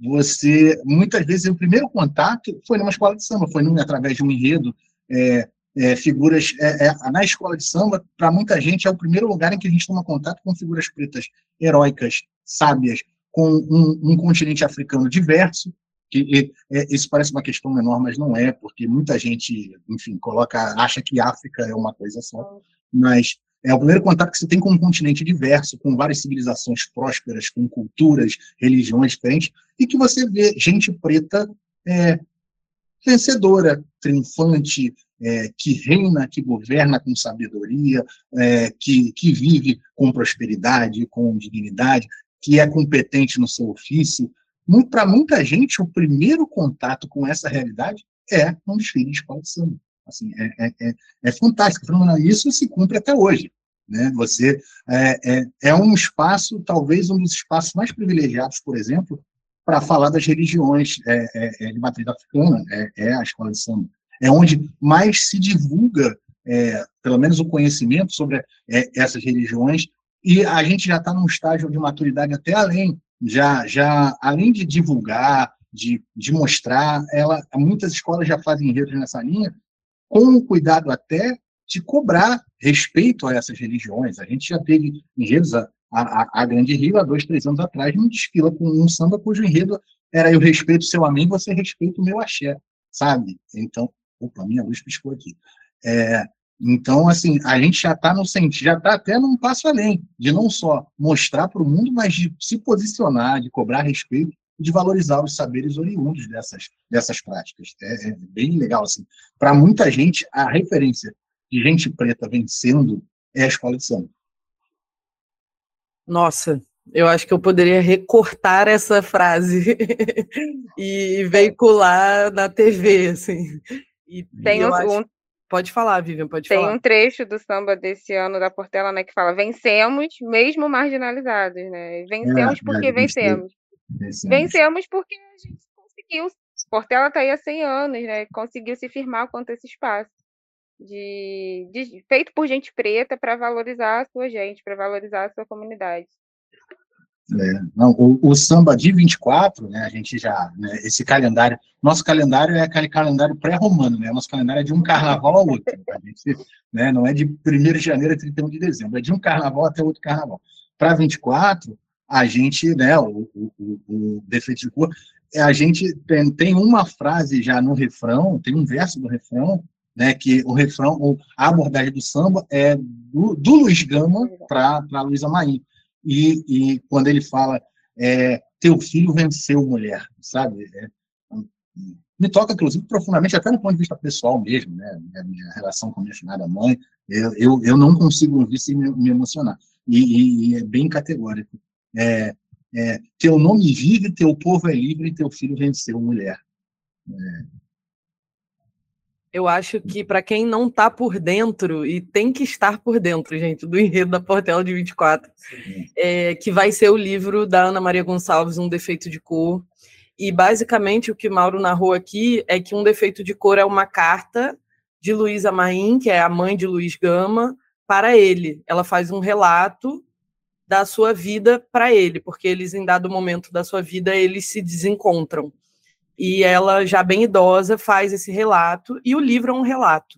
você, muitas vezes, o primeiro contato foi numa escola de samba, foi num, através de um enredo, é, é, figuras, é, é, na escola de samba, para muita gente, é o primeiro lugar em que a gente toma contato com figuras pretas heróicas, sábias, com um, um continente africano diverso, que é, isso parece uma questão menor, mas não é, porque muita gente, enfim, coloca, acha que África é uma coisa só, mas é o primeiro contato que você tem com um continente diverso, com várias civilizações prósperas, com culturas, religiões diferentes, e que você vê gente preta é, vencedora, triunfante, é, que reina, que governa com sabedoria, é, que, que vive com prosperidade, com dignidade, que é competente no seu ofício. Para muita gente, o primeiro contato com essa realidade é um desfile de escola de samba. Assim, é, é, é, é fantástico. Isso se cumpre até hoje. Né? Você, é, é, é um espaço, talvez um dos espaços mais privilegiados, por exemplo, para falar das religiões é, é, de matriz africana, é, é a escola de samba. É onde mais se divulga, é, pelo menos o conhecimento sobre é, essas religiões, e a gente já está num estágio de maturidade até além, já, já além de divulgar, de, de mostrar, ela, muitas escolas já fazem enredos nessa linha, com o cuidado até de cobrar respeito a essas religiões. A gente já teve enredos, a, a, a Grande Rio, há dois, três anos atrás, me desfila com um samba cujo enredo era eu respeito seu amigo, você respeita o meu axé. sabe? Então, opa, minha luz piscou aqui. É, então, assim, a gente já está no sentido, já está até num passo além, de não só mostrar para o mundo, mas de se posicionar, de cobrar respeito, de valorizar os saberes oriundos dessas, dessas práticas. É, é bem legal, assim. Para muita gente, a referência de gente preta vencendo é a escola de samba. Nossa, eu acho que eu poderia recortar essa frase e veicular na T V, assim. E, tem e eu um, acho... um, Pode falar, Vivian, pode tem falar. um trecho do samba desse ano da Portela, né, que fala: vencemos mesmo marginalizados, né? Vencemos É, porque é, vencemos. vencemos. Vencemos porque a gente conseguiu. Portela está aí há cem anos, né? Conseguiu se firmar quanto a esse espaço. De, de, feito por gente preta para valorizar a sua gente, para valorizar a sua comunidade. É, não, o, o samba de vinte e quatro, né, a gente já, né, esse calendário, nosso calendário é aquele calendário pré-romano, né, nosso calendário é de um carnaval ao outro, a gente, né, não é de primeiro de janeiro a trinta e um de dezembro, é de um carnaval até outro carnaval. Para vinte e quatro, a gente, né, o, o, o, o defeito de cor, a gente tem, tem uma frase já no refrão, tem um verso do refrão, né, que o refrão, a abordagem do samba é do, do Luiz Gama para Luísa Maim. E, e quando ele fala, é, teu filho venceu, mulher, sabe? É, me toca, inclusive, profundamente, até no ponto de vista pessoal mesmo, né? A minha relação com a minha finada mãe, eu, eu, eu não consigo ouvir sem me, me emocionar. E, e, e é bem categórico. É, é, teu nome vive, teu povo é livre, teu filho venceu, mulher. É, eu acho que para quem não está por dentro, e tem que estar por dentro, gente, do enredo da Portela de vinte e quatro, é, que vai ser o livro da Ana Maria Gonçalves, Um Defeito de Cor. E, basicamente, o que Mauro narrou aqui é que Um Defeito de Cor é uma carta de Luísa Maim, que é a mãe de Luiz Gama, para ele. Ela faz um relato da sua vida para ele, porque eles, em dado momento da sua vida, eles se desencontram. E ela, já bem idosa, faz esse relato, e o livro é um relato.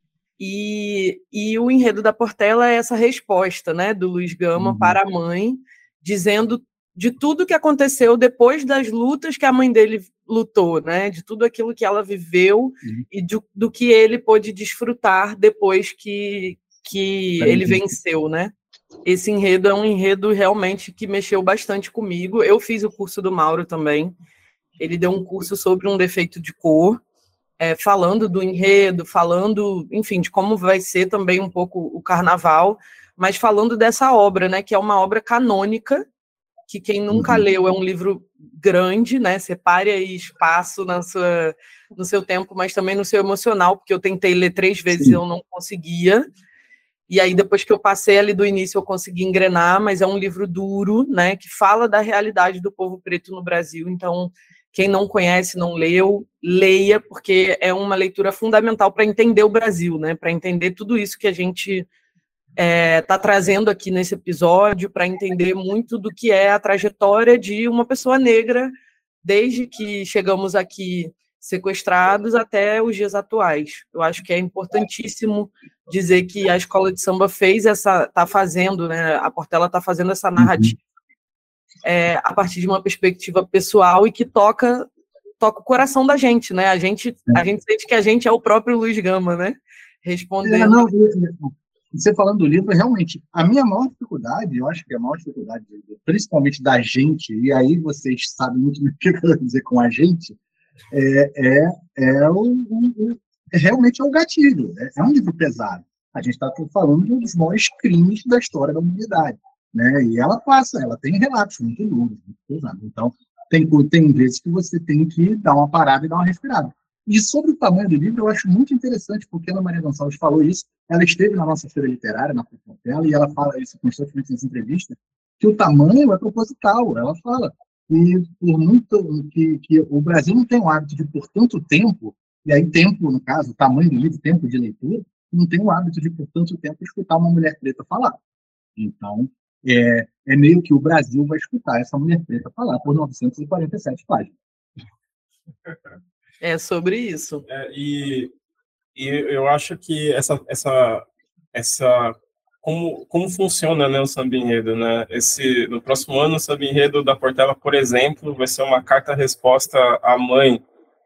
E, e o enredo da Portela é essa resposta, né, do Luiz Gama uhum. para a mãe, dizendo de tudo que aconteceu depois das lutas que a mãe dele lutou, né, de tudo aquilo que ela viveu uhum. e do, do que ele pôde desfrutar depois que, que ele venceu, né. Esse enredo é um enredo realmente que mexeu bastante comigo. Eu fiz o curso do Mauro também. Ele deu um curso sobre Um Defeito de Cor, é, falando do enredo, falando, enfim, de como vai ser também um pouco o carnaval, mas falando dessa obra, né, que é uma obra canônica, que quem nunca uhum. leu é um livro grande, né, separe aí espaço na sua, no seu tempo, mas também no seu emocional, porque eu tentei ler três vezes e eu não conseguia, e aí depois que eu passei ali do início eu consegui engrenar, mas é um livro duro, né, que fala da realidade do povo preto no Brasil. Então quem não conhece, não leu, leia, porque é uma leitura fundamental para entender o Brasil, né? Para entender tudo isso que a gente está é, trazendo aqui nesse episódio, para entender muito do que é a trajetória de uma pessoa negra, desde que chegamos aqui sequestrados até os dias atuais. Eu acho que é importantíssimo dizer que a Escola de Samba fez essa, está fazendo, né? A Portela está fazendo essa narrativa É, a partir de uma perspectiva pessoal e que toca, toca o coração da gente, né? A gente, a gente sente que a gente é o próprio Luiz Gama, né? Respondendo. É, não, você falando do livro, realmente, a minha maior dificuldade, eu acho que a maior dificuldade, principalmente da gente, e aí vocês sabem muito o que eu quero dizer com a gente, é, é, é, o, o, é realmente é o gatilho. É, é um livro pesado. A gente está falando de um dos maiores crimes da história da humanidade. Né? E ela passa, ela tem relatos muito duros, muito pesados. Então, tem, tem vezes que você tem que dar uma parada e dar uma respirada. E sobre o tamanho do livro, eu acho muito interessante, porque a Ana Maria Gonçalves falou isso, ela esteve na nossa feira literária, na Portela, e ela fala isso constantemente nas entrevistas, que o tamanho é proposital. Ela fala que, por muito, que, que o Brasil não tem o hábito de, por tanto tempo, e aí tempo, no caso, o tamanho do livro, tempo de leitura, não tem o hábito de, por tanto tempo, escutar uma mulher preta falar. Então, É, é meio que o Brasil vai escutar essa mulher preta falar por novecentas e quarenta e sete páginas. É sobre isso. É, e, e eu acho que essa, essa, essa como, como funciona, né, o samba enredo, né? Esse, no próximo ano, o samba enredo da Portela, por exemplo, vai ser uma carta-resposta à mãe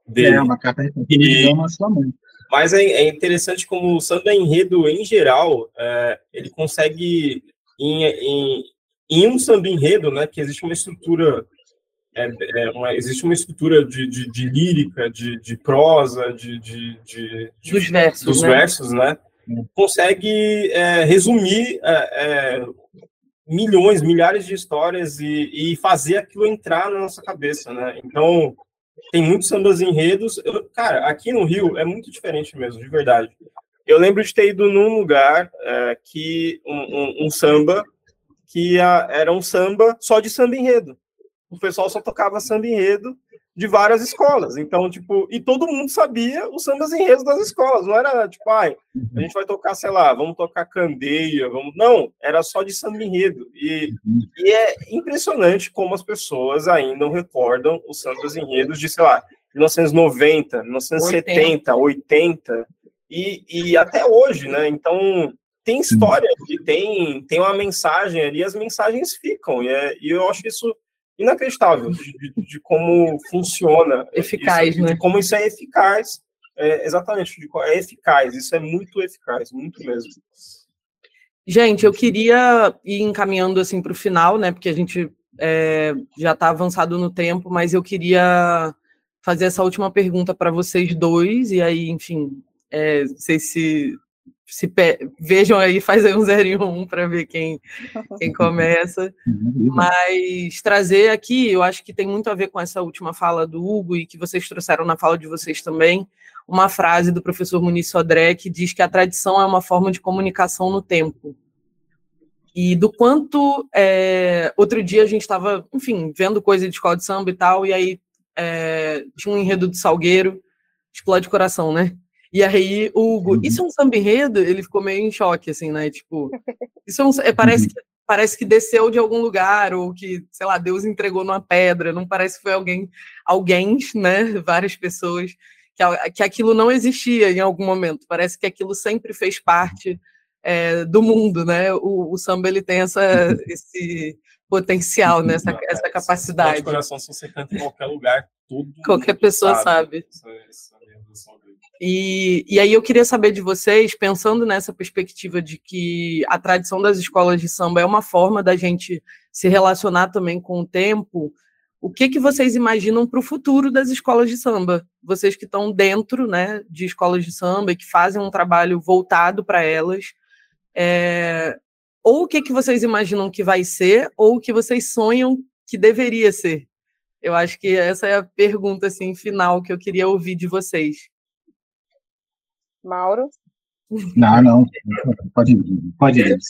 dele. É, uma carta de uma sua mãe. Mas é, é interessante como o samba enredo, em geral, é, ele consegue, em, em, em um samba enredo, né, que existe uma estrutura, é, é, uma, existe uma estrutura de, de, de lírica, de, de prosa, de, de, de, de dos versos, dos né? versos, né, consegue é, resumir é, é, milhões, milhares de histórias e, e fazer aquilo entrar na nossa cabeça, né? Então, tem muitos sambas enredos. Eu, cara, aqui no Rio é muito diferente mesmo, de verdade. Eu lembro de ter ido num lugar é, que um, um, um samba que a, era um samba só de samba enredo. O pessoal só tocava samba enredo de várias escolas. Então, tipo, e todo mundo sabia os sambas enredos das escolas. Não era tipo, ai, a gente vai tocar, sei lá, vamos tocar Candeia, vamos. Não, era só de samba enredo. E, e é impressionante como as pessoas ainda não recordam os sambas enredos de, sei lá, mil novecentos e noventa, mil novecentos e setenta, oitenta e, e até hoje, né? Então, tem história e tem, tem uma mensagem ali, as mensagens ficam. E, é, e eu acho isso inacreditável de, de, de como funciona eficaz, isso, né? de como isso é eficaz, é, exatamente, de, é eficaz, isso é muito eficaz, muito mesmo. Gente, eu queria ir encaminhando assim para o final, né? Porque a gente é, já está avançado no tempo, mas eu queria fazer essa última pergunta para vocês dois, e aí, enfim, é, vocês se, se pe... vejam aí, fazem um zero e um para ver quem, quem começa. Mas trazer aqui, eu acho que tem muito a ver com essa última fala do Hugo e que vocês trouxeram na fala de vocês também, uma frase do professor Muniz Sodré que diz que a tradição é uma forma de comunicação no tempo. E do quanto... É, outro dia a gente estava, enfim, vendo coisa de escola de samba e tal, e aí é, tinha um enredo do Salgueiro, explode o coração, né? E aí o Hugo, isso é um samba enredo? Ele ficou meio em choque, assim, né? Tipo, isso é um, é, parece que parece que desceu de algum lugar, ou que, sei lá, Deus entregou numa pedra, não parece que foi alguém, alguém, né, várias pessoas, que, que aquilo não existia em algum momento, parece que aquilo sempre fez parte é, do mundo, né, o, o samba, ele tem essa, esse potencial, né, essa, essa capacidade. De coração, se você canta em qualquer lugar, tudo qualquer pessoa sabe. sabe. E, e aí eu queria saber de vocês, pensando nessa perspectiva de que a tradição das escolas de samba é uma forma da gente se relacionar também com o tempo, o que, que vocês imaginam para o futuro das escolas de samba? Vocês que estão dentro, né, de escolas de samba e que fazem um trabalho voltado para elas, é, ou o que, que vocês imaginam que vai ser, ou o que vocês sonham que deveria ser? Eu acho que essa é a pergunta assim, final que eu queria ouvir de vocês. Mauro? Não, não. Pode ir. Pode ir.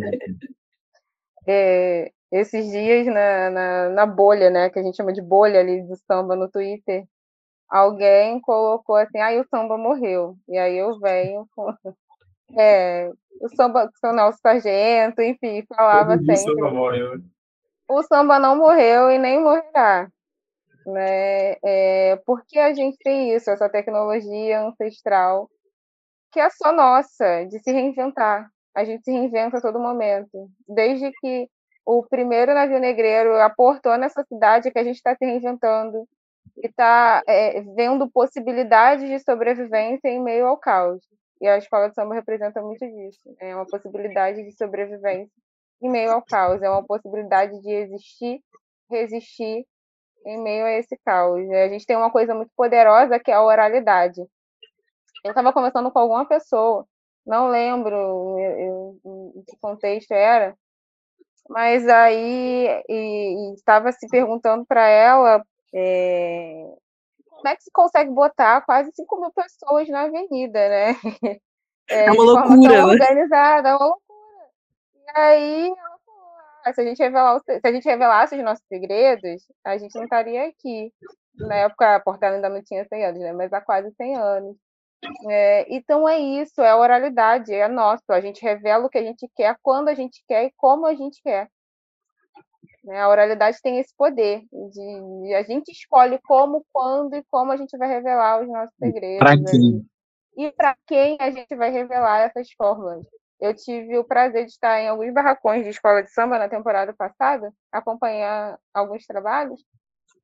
É, esses dias na, na, na bolha, né, que a gente chama de bolha ali do samba no Twitter, alguém colocou assim, aí ah, o samba morreu. E aí eu venho com... É, o samba, o nosso sargento, enfim, falava sempre. O samba não morreu e nem morrerá. Né? É, porque a gente tem isso, essa tecnologia ancestral, que é só nossa, de se reinventar. A gente se reinventa a todo momento. Desde que o primeiro navio negreiro aportou nessa cidade, que a gente está se reinventando e está é, vendo possibilidades de sobrevivência em meio ao caos. E a escola de samba representa muito disso. É uma possibilidade de sobrevivência em meio ao caos. É uma possibilidade de existir, resistir em meio a esse caos. A gente tem uma coisa muito poderosa que é a oralidade. Eu estava conversando com alguma pessoa, não lembro em que contexto era, mas aí estava se perguntando para ela é, como é que se consegue botar quase cinco mil pessoas na avenida, né? É, é uma de loucura, forma tão né? organizada, é uma loucura. E aí ela falou, ah, se a gente revelar, se a gente revelasse os nossos segredos, a gente não estaria aqui. Na época a Portela ainda não tinha cem anos, né? Mas há quase cem anos. É, então é isso, é a oralidade, é nosso. A gente revela o que a gente quer, quando a gente quer e como a gente quer. Né? A oralidade tem esse poder de, de a gente escolhe como, quando e como a gente vai revelar os nossos segredos. Para quem? E para quem a gente vai revelar essas formas. Eu tive o prazer de estar em alguns barracões de escola de samba na temporada passada, acompanhar alguns trabalhos.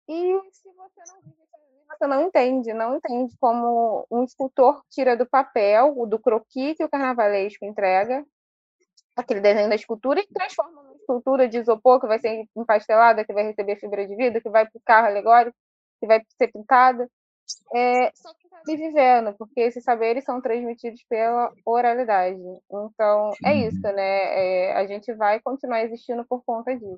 E se você não vive, você não entende, não entende como um escultor tira do papel, do croquis que o carnavalesco entrega, aquele desenho da escultura, e transforma numa escultura de isopor que vai ser empastelada, que vai receber fibra de vidro, que vai para o carro alegórico, que vai ser pintada. É, só que está ali vivendo, porque esses saberes são transmitidos pela oralidade. Então, é isso, né? É, a gente vai continuar existindo por conta disso.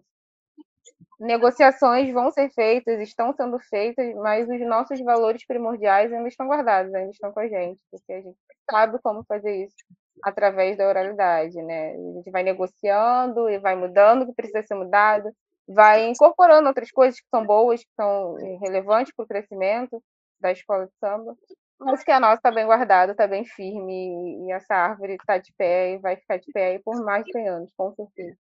Negociações vão ser feitas, estão sendo feitas, mas os nossos valores primordiais ainda estão guardados, ainda estão com a gente, porque a gente sabe como fazer isso através da oralidade, né? A gente vai negociando e vai mudando o que precisa ser mudado, vai incorporando outras coisas que são boas, que são relevantes para o crescimento da escola de samba, mas que a nossa está bem guardada, está bem firme, e essa árvore está de pé e vai ficar de pé aí por mais de cem anos, com certeza.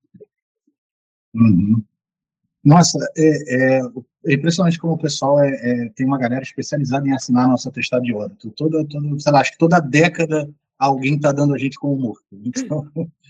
Uhum. Nossa, é, é, é impressionante como o pessoal é, é, tem uma galera especializada em assinar nosso atestado de óbito. Toda, toda, sei lá, acho que toda década alguém está dando a gente como morto. Então,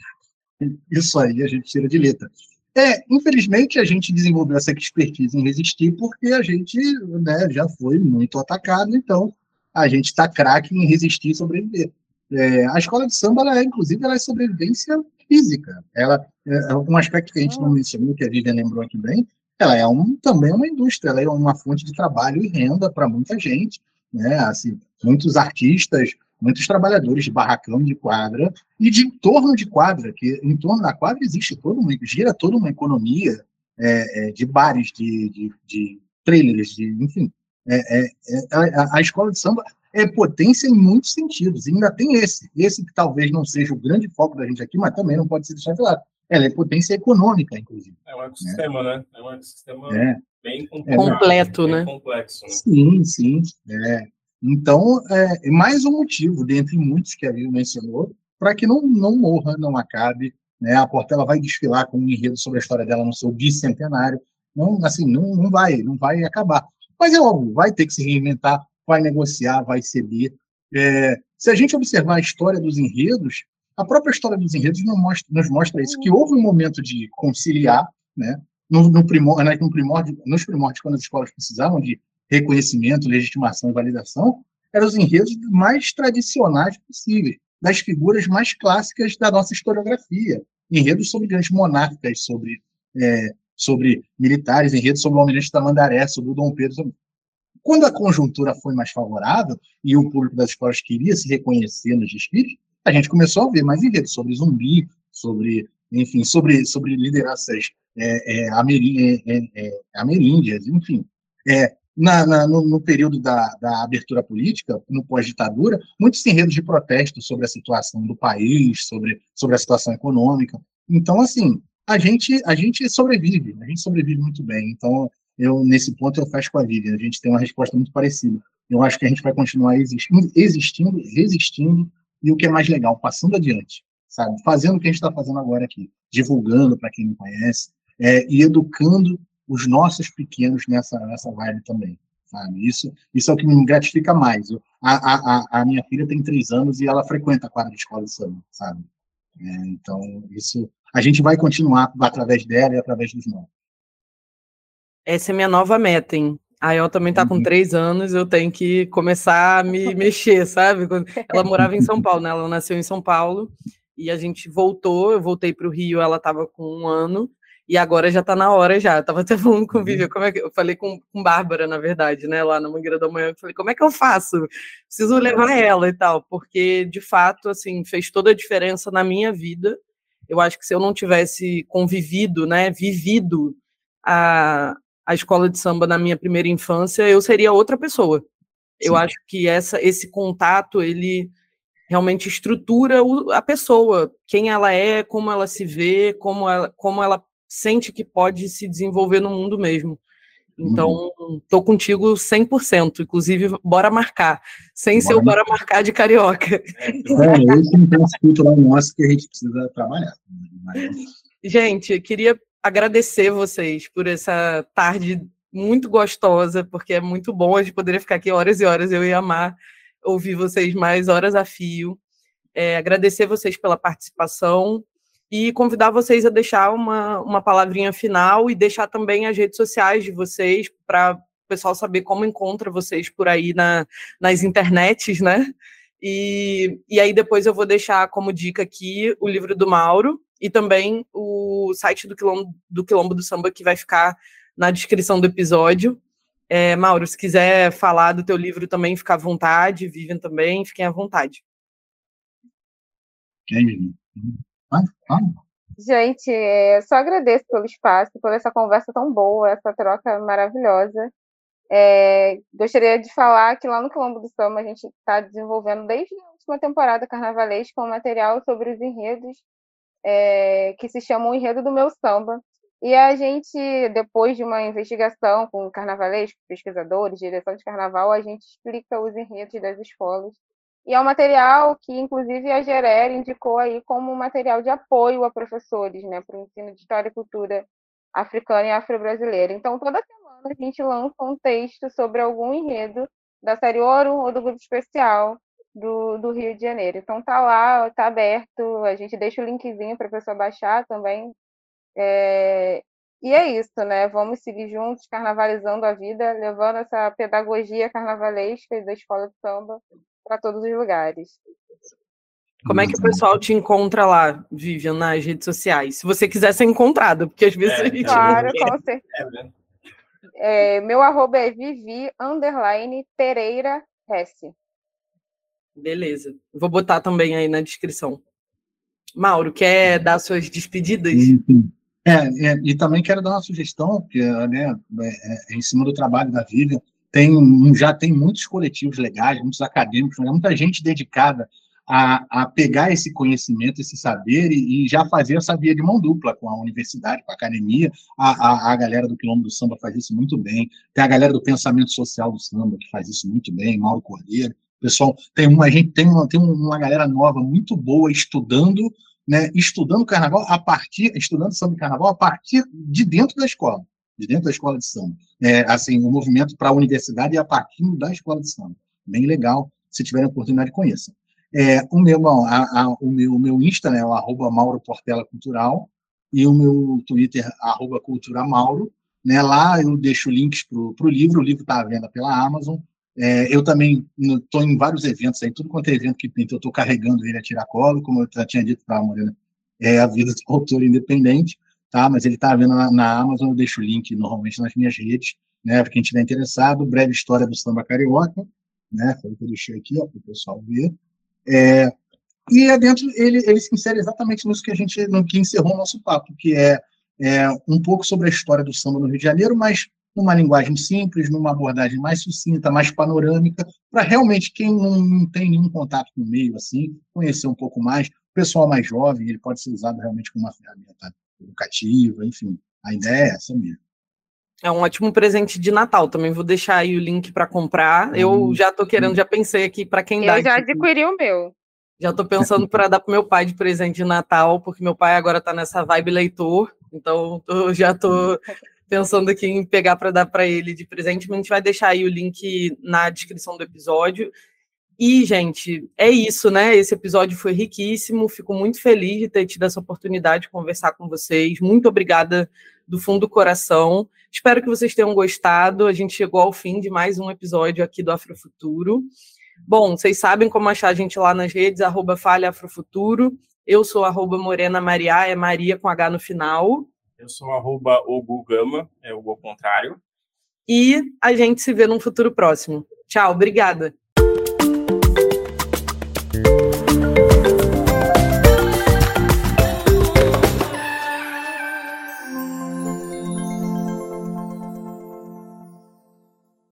isso aí a gente tira de letra. É, infelizmente, a gente desenvolveu essa expertise em resistir porque a gente, né, já foi muito atacado, então a gente está craque em resistir e sobreviver. É, a escola de samba, ela é, inclusive, ela é sobrevivência física. Ela é um aspecto que a gente não mencionou, que a Vivian lembrou aqui bem, ela é um, também uma indústria, ela é uma fonte de trabalho e renda para muita gente, né? Assim, muitos artistas, muitos trabalhadores de barracão, de quadra, e de entorno de quadra, que em torno da quadra existe toda uma, gira toda uma economia é, é, de bares, de, de, de trailers, de, enfim. É, é, é, a, a escola de samba é potência em muitos sentidos, e ainda tem esse, esse que talvez não seja o grande foco da gente aqui, mas também não pode ser deixado de lado. Ela é potência econômica, inclusive. É um ecossistema, né? né? É um ecossistema é. bem completo, bem né? complexo. Né? Sim, sim. É. Então, é mais um motivo, dentre muitos que a Vivi mencionou, para que não, não morra, não acabe. Né? A Portela vai desfilar com um enredo sobre a história dela no seu bicentenário. Não, assim, não, não vai, não vai acabar. Mas é óbvio, vai ter que se reinventar, vai negociar, vai ceder. É, se a gente observar a história dos enredos, a própria história dos enredos nos mostra, nos mostra isso, que houve um momento de conciliar, né? No, no primor, no primórdio, nos primórdios, quando as escolas precisavam de reconhecimento, legitimação e validação, eram os enredos mais tradicionais possíveis, das figuras mais clássicas da nossa historiografia. Enredos sobre grandes monarcas, sobre, é, sobre militares, enredos sobre o almirante Tamandaré, sobre o Dom Pedro. Sobre... Quando a conjuntura foi mais favorável e o público das escolas queria se reconhecer nos desfiles, a gente começou a ver mais enredos sobre zumbi, sobre, enfim, sobre, sobre lideranças é, é, amerí, é, é, ameríndias, enfim. É, na, na, no, no período da, da abertura política, no pós-ditadura, muitos enredos de protesto sobre a situação do país, sobre, sobre a situação econômica. Então, assim, a gente, a gente sobrevive, a gente sobrevive muito bem. Então, eu, nesse ponto, eu fecho com a Vivian. A gente tem uma resposta muito parecida. Eu acho que a gente vai continuar existindo, existindo, resistindo, e o que é mais legal, passando adiante, sabe? Fazendo o que a gente está fazendo agora aqui, divulgando para quem não conhece, é, e educando os nossos pequenos nessa, nessa vibe também, sabe? Isso, isso é o que me gratifica mais. Eu, a, a, a minha filha tem três anos e ela frequenta a quadra de escola de samba, sabe? É, então, isso a gente vai continuar através dela e através dos nossos. Essa é minha nova meta, hein? A El também está com três anos, eu tenho que começar a me mexer, sabe? Ela morava em São Paulo, né? Ela nasceu em São Paulo e a gente voltou, eu voltei para o Rio, ela estava com um ano e agora já está na hora já. Eu estava até falando com o Vivi, como é que eu falei com, com Bárbara, na verdade, né? Lá na Mangueira da Manhã, eu falei, como é que eu faço? Preciso levar ela e tal, porque de fato, assim, fez toda a diferença na minha vida. Eu acho que se eu não tivesse convivido, né, vivido a a escola de samba na minha primeira infância, eu seria outra pessoa. Sim. Eu acho que essa, esse contato, ele realmente estrutura o, a pessoa, quem ela é, como ela se vê, como ela, como ela sente que pode se desenvolver no mundo mesmo. Então, estou contigo cem por cento, inclusive, bora marcar, sem bora ser o bora marcar de carioca. É, esse é um penso cultural nosso que a gente precisa trabalhar. Gente, queria agradecer vocês por essa tarde muito gostosa, porque é muito bom, a gente poderia ficar aqui horas e horas, eu ia amar ouvir vocês mais horas a fio. É, agradecer vocês pela participação e convidar vocês a deixar uma, uma palavrinha final e deixar também as redes sociais de vocês para pessoal saber como encontra vocês por aí na, nas internets, né? E, e aí depois eu vou deixar como dica aqui o livro do Mauro e também o site do Quilombo do, Quilombo do Samba, que vai ficar na descrição do episódio. É, Mauro, se quiser falar do teu livro também, fica à vontade. Vivian também, fiquem à vontade. Gente, é, só agradeço pelo espaço, por essa conversa tão boa, essa troca maravilhosa. É, gostaria de falar que lá no Quilombo do Samba a gente está desenvolvendo desde a última temporada carnavalesca um material sobre os enredos é, que se chama O Enredo do Meu Samba. E a gente, depois de uma investigação com carnavalescos, pesquisadores, direção de carnaval, a gente explica os enredos das escolas. E é um material que, inclusive, a Gerer indicou aí como um material de apoio a professores, né, para o ensino de história e cultura africana e afro-brasileira. Então, toda semana a gente lança um texto sobre algum enredo da série Ouro ou do Grupo Especial do, do Rio de Janeiro. Então, tá lá, tá aberto, a gente deixa o linkzinho para a pessoa baixar também. É... E é isso, né? Vamos seguir juntos, carnavalizando a vida, levando essa pedagogia carnavalesca da escola de samba para todos os lugares. Como é que o pessoal te encontra lá, Vivian, nas redes sociais? Se você quiser ser encontrada, porque às vezes É, a gente Claro, não quer. com certeza. É, meu arroba é Vivi, underline, Pereira, S. Beleza. Vou botar também aí na descrição. Mauro, quer dar suas despedidas? É, é, e também quero dar uma sugestão, porque né, é, é, em cima do trabalho da Vivian, tem, já tem muitos coletivos legais, muitos acadêmicos, né, muita gente dedicada a, a pegar esse conhecimento, esse saber e, e já fazer essa via de mão dupla com a universidade, com a academia. A, a, a galera do Quilombo do Samba faz isso muito bem, tem a galera do Pensamento Social do Samba que faz isso muito bem, Mauro Cordeiro. Pessoal, tem uma, a gente tem uma, tem uma galera nova muito boa estudando, né, estudando carnaval a partir, estudando samba e carnaval a partir de dentro da escola, de dentro da escola de samba. É, assim, o movimento para a universidade é a partir da escola de samba. Bem legal, se tiverem oportunidade, conheçam. É, o, meu, bom, a, a, o, meu, o meu Insta, né, é o arroba Mauro Portela Cultural, e o meu Twitter, arroba Cultura Mauro. Né, lá eu deixo links para o livro, o livro está à venda pela Amazon. É, eu também estou em vários eventos, aí, tudo quanto é evento que tem, eu estou carregando ele a tiracolo, como eu já tinha dito para a Morena, é a vida do autor independente, tá? Mas ele está vendo na, na Amazon, eu deixo o link normalmente nas minhas redes, né, para quem estiver interessado, breve história do samba carioca, né, foi o que eu deixei aqui, para o pessoal ver. É, e é dentro, ele, ele se insere exatamente nisso que a gente, no que encerrou o nosso papo, que é, é um pouco sobre a história do samba no Rio de Janeiro, mas numa linguagem simples, numa abordagem mais sucinta, mais panorâmica, para realmente quem não, não tem nenhum contato com o meio, assim, conhecer um pouco mais. O pessoal mais jovem, ele pode ser usado realmente como uma ferramenta educativa, enfim, a ideia é essa mesmo. É um ótimo presente de Natal, também vou deixar aí o link para comprar. Eu já estou querendo, já pensei aqui para quem dá. Eu já adquiri o meu. Já estou pensando para dar para o meu pai de presente de Natal, porque meu pai agora está nessa vibe leitor, então eu já estou pensando aqui em pegar para dar para ele de presente, mas a gente vai deixar aí o link na descrição do episódio. E, gente, é isso, né? Esse episódio foi riquíssimo, fico muito feliz de ter tido essa oportunidade de conversar com vocês. Muito obrigada do fundo do coração. Espero que vocês tenham gostado. A gente chegou ao fim de mais um episódio aqui do Afrofuturo. Bom, vocês sabem como achar a gente lá nas redes, arroba Falha Afrofuturo. Eu sou arroba Morena Maria, é Maria com H no final. Eu sou arroba Ogugama, é o ao contrário. E a gente se vê num futuro próximo. Tchau, obrigada.